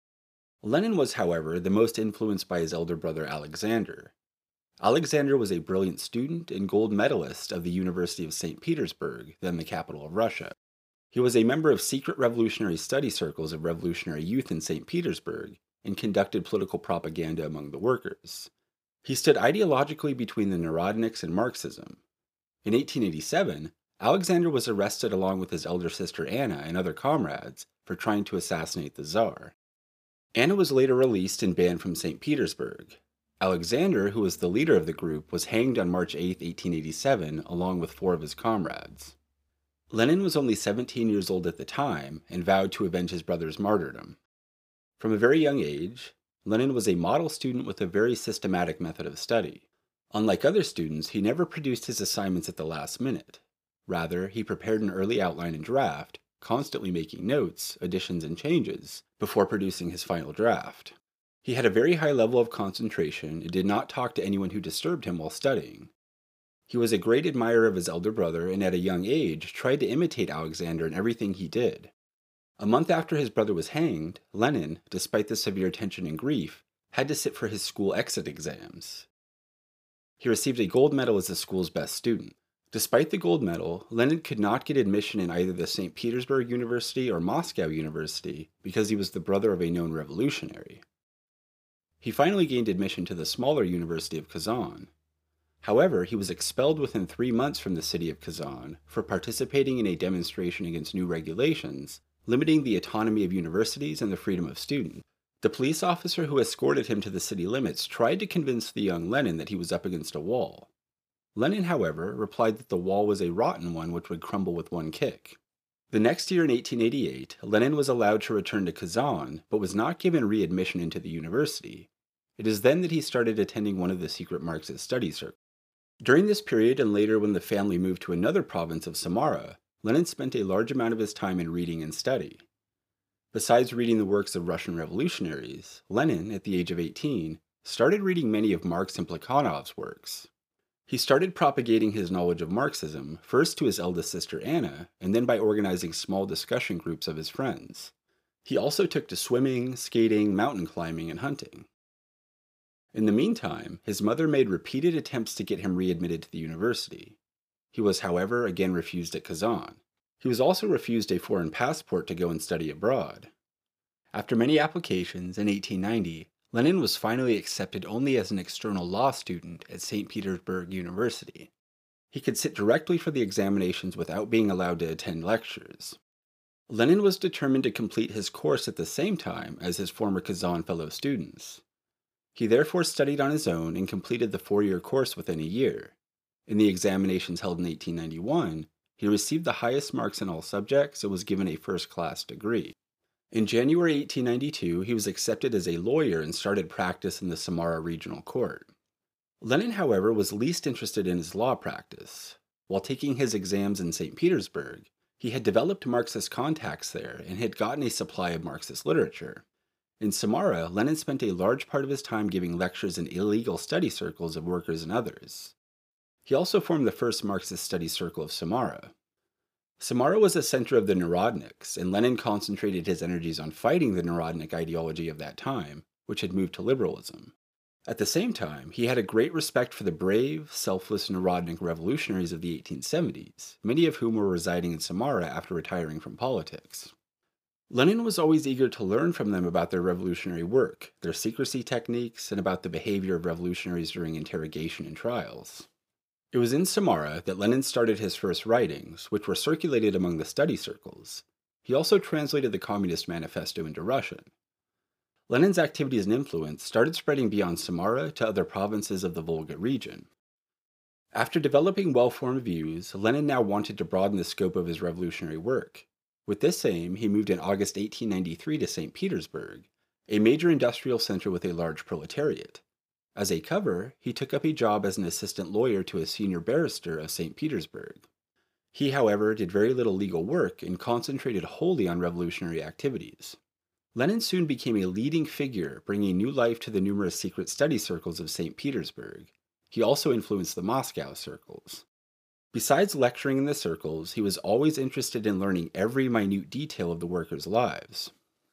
Lenin was, however, the most influenced by his elder brother Alexander. Alexander was a brilliant student and gold medalist of the University of St. Petersburg, then the capital of Russia. He was a member of secret revolutionary study circles of revolutionary youth in St. Petersburg and conducted political propaganda among the workers. He stood ideologically between the Narodniks and Marxism. In 1887, Alexander was arrested along with his elder sister Anna and other comrades for trying to assassinate the Tsar. Anna was later released and banned from St. Petersburg. Alexander, who was the leader of the group, was hanged on March 8, 1887, along with 4 of his comrades. Lenin was only 17 years old at the time and vowed to avenge his brother's martyrdom. From a very young age, Lenin was a model student with a very systematic method of study. Unlike other students, he never produced his assignments at the last minute. Rather, he prepared an early outline and draft, constantly making notes, additions, and changes before producing his final draft. He had a very high level of concentration and did not talk to anyone who disturbed him while studying. He was a great admirer of his elder brother and at a young age tried to imitate Alexander in everything he did. A month after his brother was hanged, Lenin, despite the severe tension and grief, had to sit for his school exit exams. He received a gold medal as the school's best student. Despite the gold medal, Lenin could not get admission in either the St. Petersburg University or Moscow University because he was the brother of a known revolutionary. He finally gained admission to the smaller University of Kazan. However, he was expelled within 3 months from the city of Kazan for participating in a demonstration against new regulations, limiting the autonomy of universities and the freedom of students. The police officer who escorted him to the city limits tried to convince the young Lenin that he was up against a wall. Lenin, however, replied that the wall was a rotten one which would crumble with one kick. The next year in 1888, Lenin was allowed to return to Kazan, but was not given readmission into the university. It is then that he started attending one of the secret Marxist study circles. During this period and later when the family moved to another province of Samara, Lenin spent a large amount of his time in reading and study. Besides reading the works of Russian revolutionaries, Lenin, at the age of 18, started reading many of Marx and Plekhanov's works. He started propagating his knowledge of Marxism, first to his eldest sister Anna, and then by organizing small discussion groups of his friends. He also took to swimming, skating, mountain climbing, and hunting. In the meantime, his mother made repeated attempts to get him readmitted to the university. He was, however, again refused at Kazan. He was also refused a foreign passport to go and study abroad. After many applications, in 1890, Lenin was finally accepted only as an external law student at St. Petersburg University. He could sit directly for the examinations without being allowed to attend lectures. Lenin was determined to complete his course at the same time as his former Kazan fellow students. He therefore studied on his own and completed the 4-year course within a year. In the examinations held in 1891, he received the highest marks in all subjects and was given a first-class degree. In January 1892, he was accepted as a lawyer and started practice in the Samara Regional Court. Lenin, however, was least interested in his law practice. While taking his exams in St. Petersburg, he had developed Marxist contacts there and had gotten a supply of Marxist literature. In Samara, Lenin spent a large part of his time giving lectures in illegal study circles of workers and others. He also formed the first Marxist study circle of Samara. Samara was a center of the Narodniks, and Lenin concentrated his energies on fighting the Narodnik ideology of that time, which had moved to liberalism. At the same time, he had a great respect for the brave, selfless Narodnik revolutionaries of the 1870s, many of whom were residing in Samara after retiring from politics. Lenin was always eager to learn from them about their revolutionary work, their secrecy techniques, and about the behavior of revolutionaries during interrogation and trials. It was in Samara that Lenin started his first writings, which were circulated among the study circles. He also translated the Communist Manifesto into Russian. Lenin's activities and influence started spreading beyond Samara to other provinces of the Volga region. After developing well-formed views, Lenin now wanted to broaden the scope of his revolutionary work. With this aim, he moved in August 1893 to St. Petersburg, a major industrial center with a large proletariat. As a cover, he took up a job as an assistant lawyer to a senior barrister of St. Petersburg. He, however, did very little legal work and concentrated wholly on revolutionary activities. Lenin soon became a leading figure, bringing new life to the numerous secret study circles of St. Petersburg. He also influenced the Moscow circles. Besides lecturing in the circles, he was always interested in learning every minute detail of the workers' lives.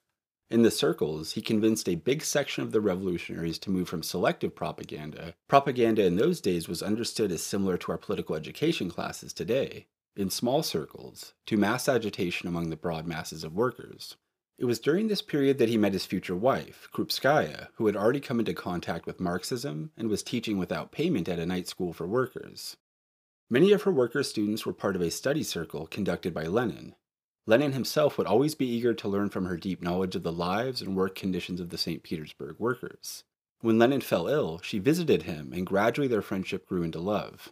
In the circles, he convinced a big section of the revolutionaries to move from selective propaganda. Propaganda in those days was understood as similar to our political education classes today, in small circles, to mass agitation among the broad masses of workers. It was during this period that he met his future wife, Krupskaya, who had already come into contact with Marxism and was teaching without payment at a night school for workers. Many of her worker students were part of a study circle conducted by Lenin. Lenin himself would always be eager to learn from her deep knowledge of the lives and work conditions of the St. Petersburg workers. When Lenin fell ill, she visited him, and gradually their friendship grew into love.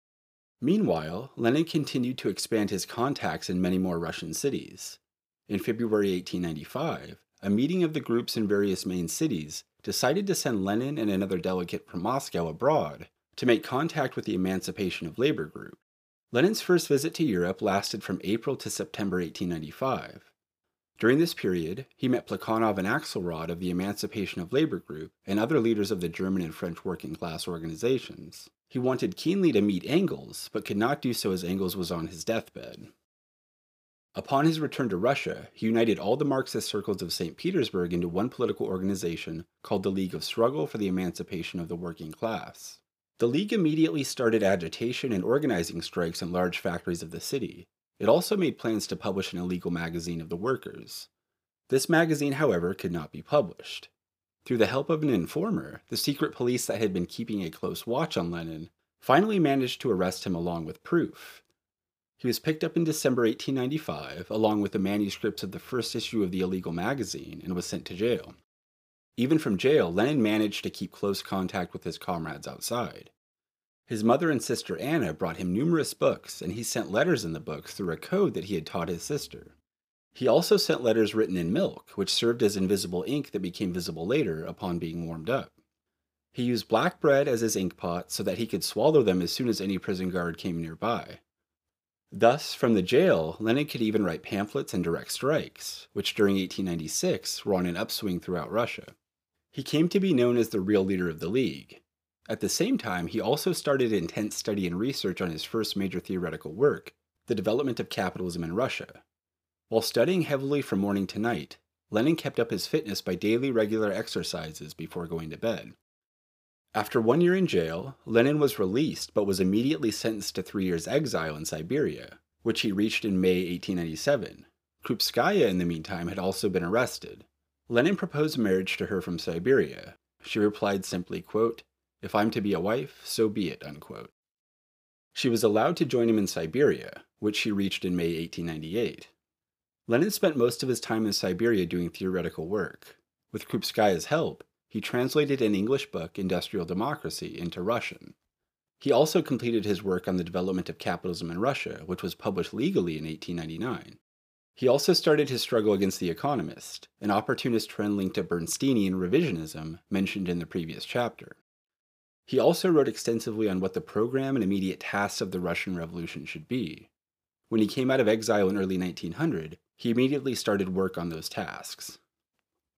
Meanwhile, Lenin continued to expand his contacts in many more Russian cities. In February 1895, a meeting of the groups in various main cities decided to send Lenin and another delegate from Moscow abroad to make contact with the Emancipation of Labor group. Lenin's first visit to Europe lasted from April to September 1895. During this period, he met Plekhanov and Axelrod of the Emancipation of Labor Group and other leaders of the German and French working class organizations. He wanted keenly to meet Engels, but could not do so as Engels was on his deathbed. Upon his return to Russia, he united all the Marxist circles of St. Petersburg into one political organization called the League of Struggle for the Emancipation of the Working Class. The League immediately started agitation and organizing strikes in large factories of the city. It also made plans to publish an illegal magazine of the workers. This magazine, however, could not be published. Through the help of an informer, the secret police that had been keeping a close watch on Lenin finally managed to arrest him along with proof. He was picked up in December 1895, along with the manuscripts of the first issue of the illegal magazine, and was sent to jail. Even from jail, Lenin managed to keep close contact with his comrades outside. His mother and sister Anna brought him numerous books, and he sent letters in the books through a code that he had taught his sister. He also sent letters written in milk, which served as invisible ink that became visible later upon being warmed up. He used black bread as his ink pot so that he could swallow them as soon as any prison guard came nearby. Thus, from the jail, Lenin could even write pamphlets and direct strikes, which during 1896 were on an upswing throughout Russia. He came to be known as the real leader of the League. At the same time, he also started intense study and research on his first major theoretical work, The Development of Capitalism in Russia. While studying heavily from morning to night, Lenin kept up his fitness by daily regular exercises before going to bed. After 1 year in jail, Lenin was released but was immediately sentenced to 3 years' exile in Siberia, which he reached in May 1897. Krupskaya, in the meantime, had also been arrested. Lenin proposed marriage to her from Siberia. She replied simply, quote, "If I'm to be a wife, so be it," unquote. She was allowed to join him in Siberia, which she reached in May 1898. Lenin spent most of his time in Siberia doing theoretical work. With Krupskaya's help, he translated an English book, Industrial Democracy, into Russian. He also completed his work on the development of capitalism in Russia, which was published legally in 1899. He also started his struggle against The Economist, an opportunist trend linked to Bernsteinian revisionism mentioned in the previous chapter. He also wrote extensively on what the program and immediate tasks of the Russian Revolution should be. When he came out of exile in early 1900, he immediately started work on those tasks.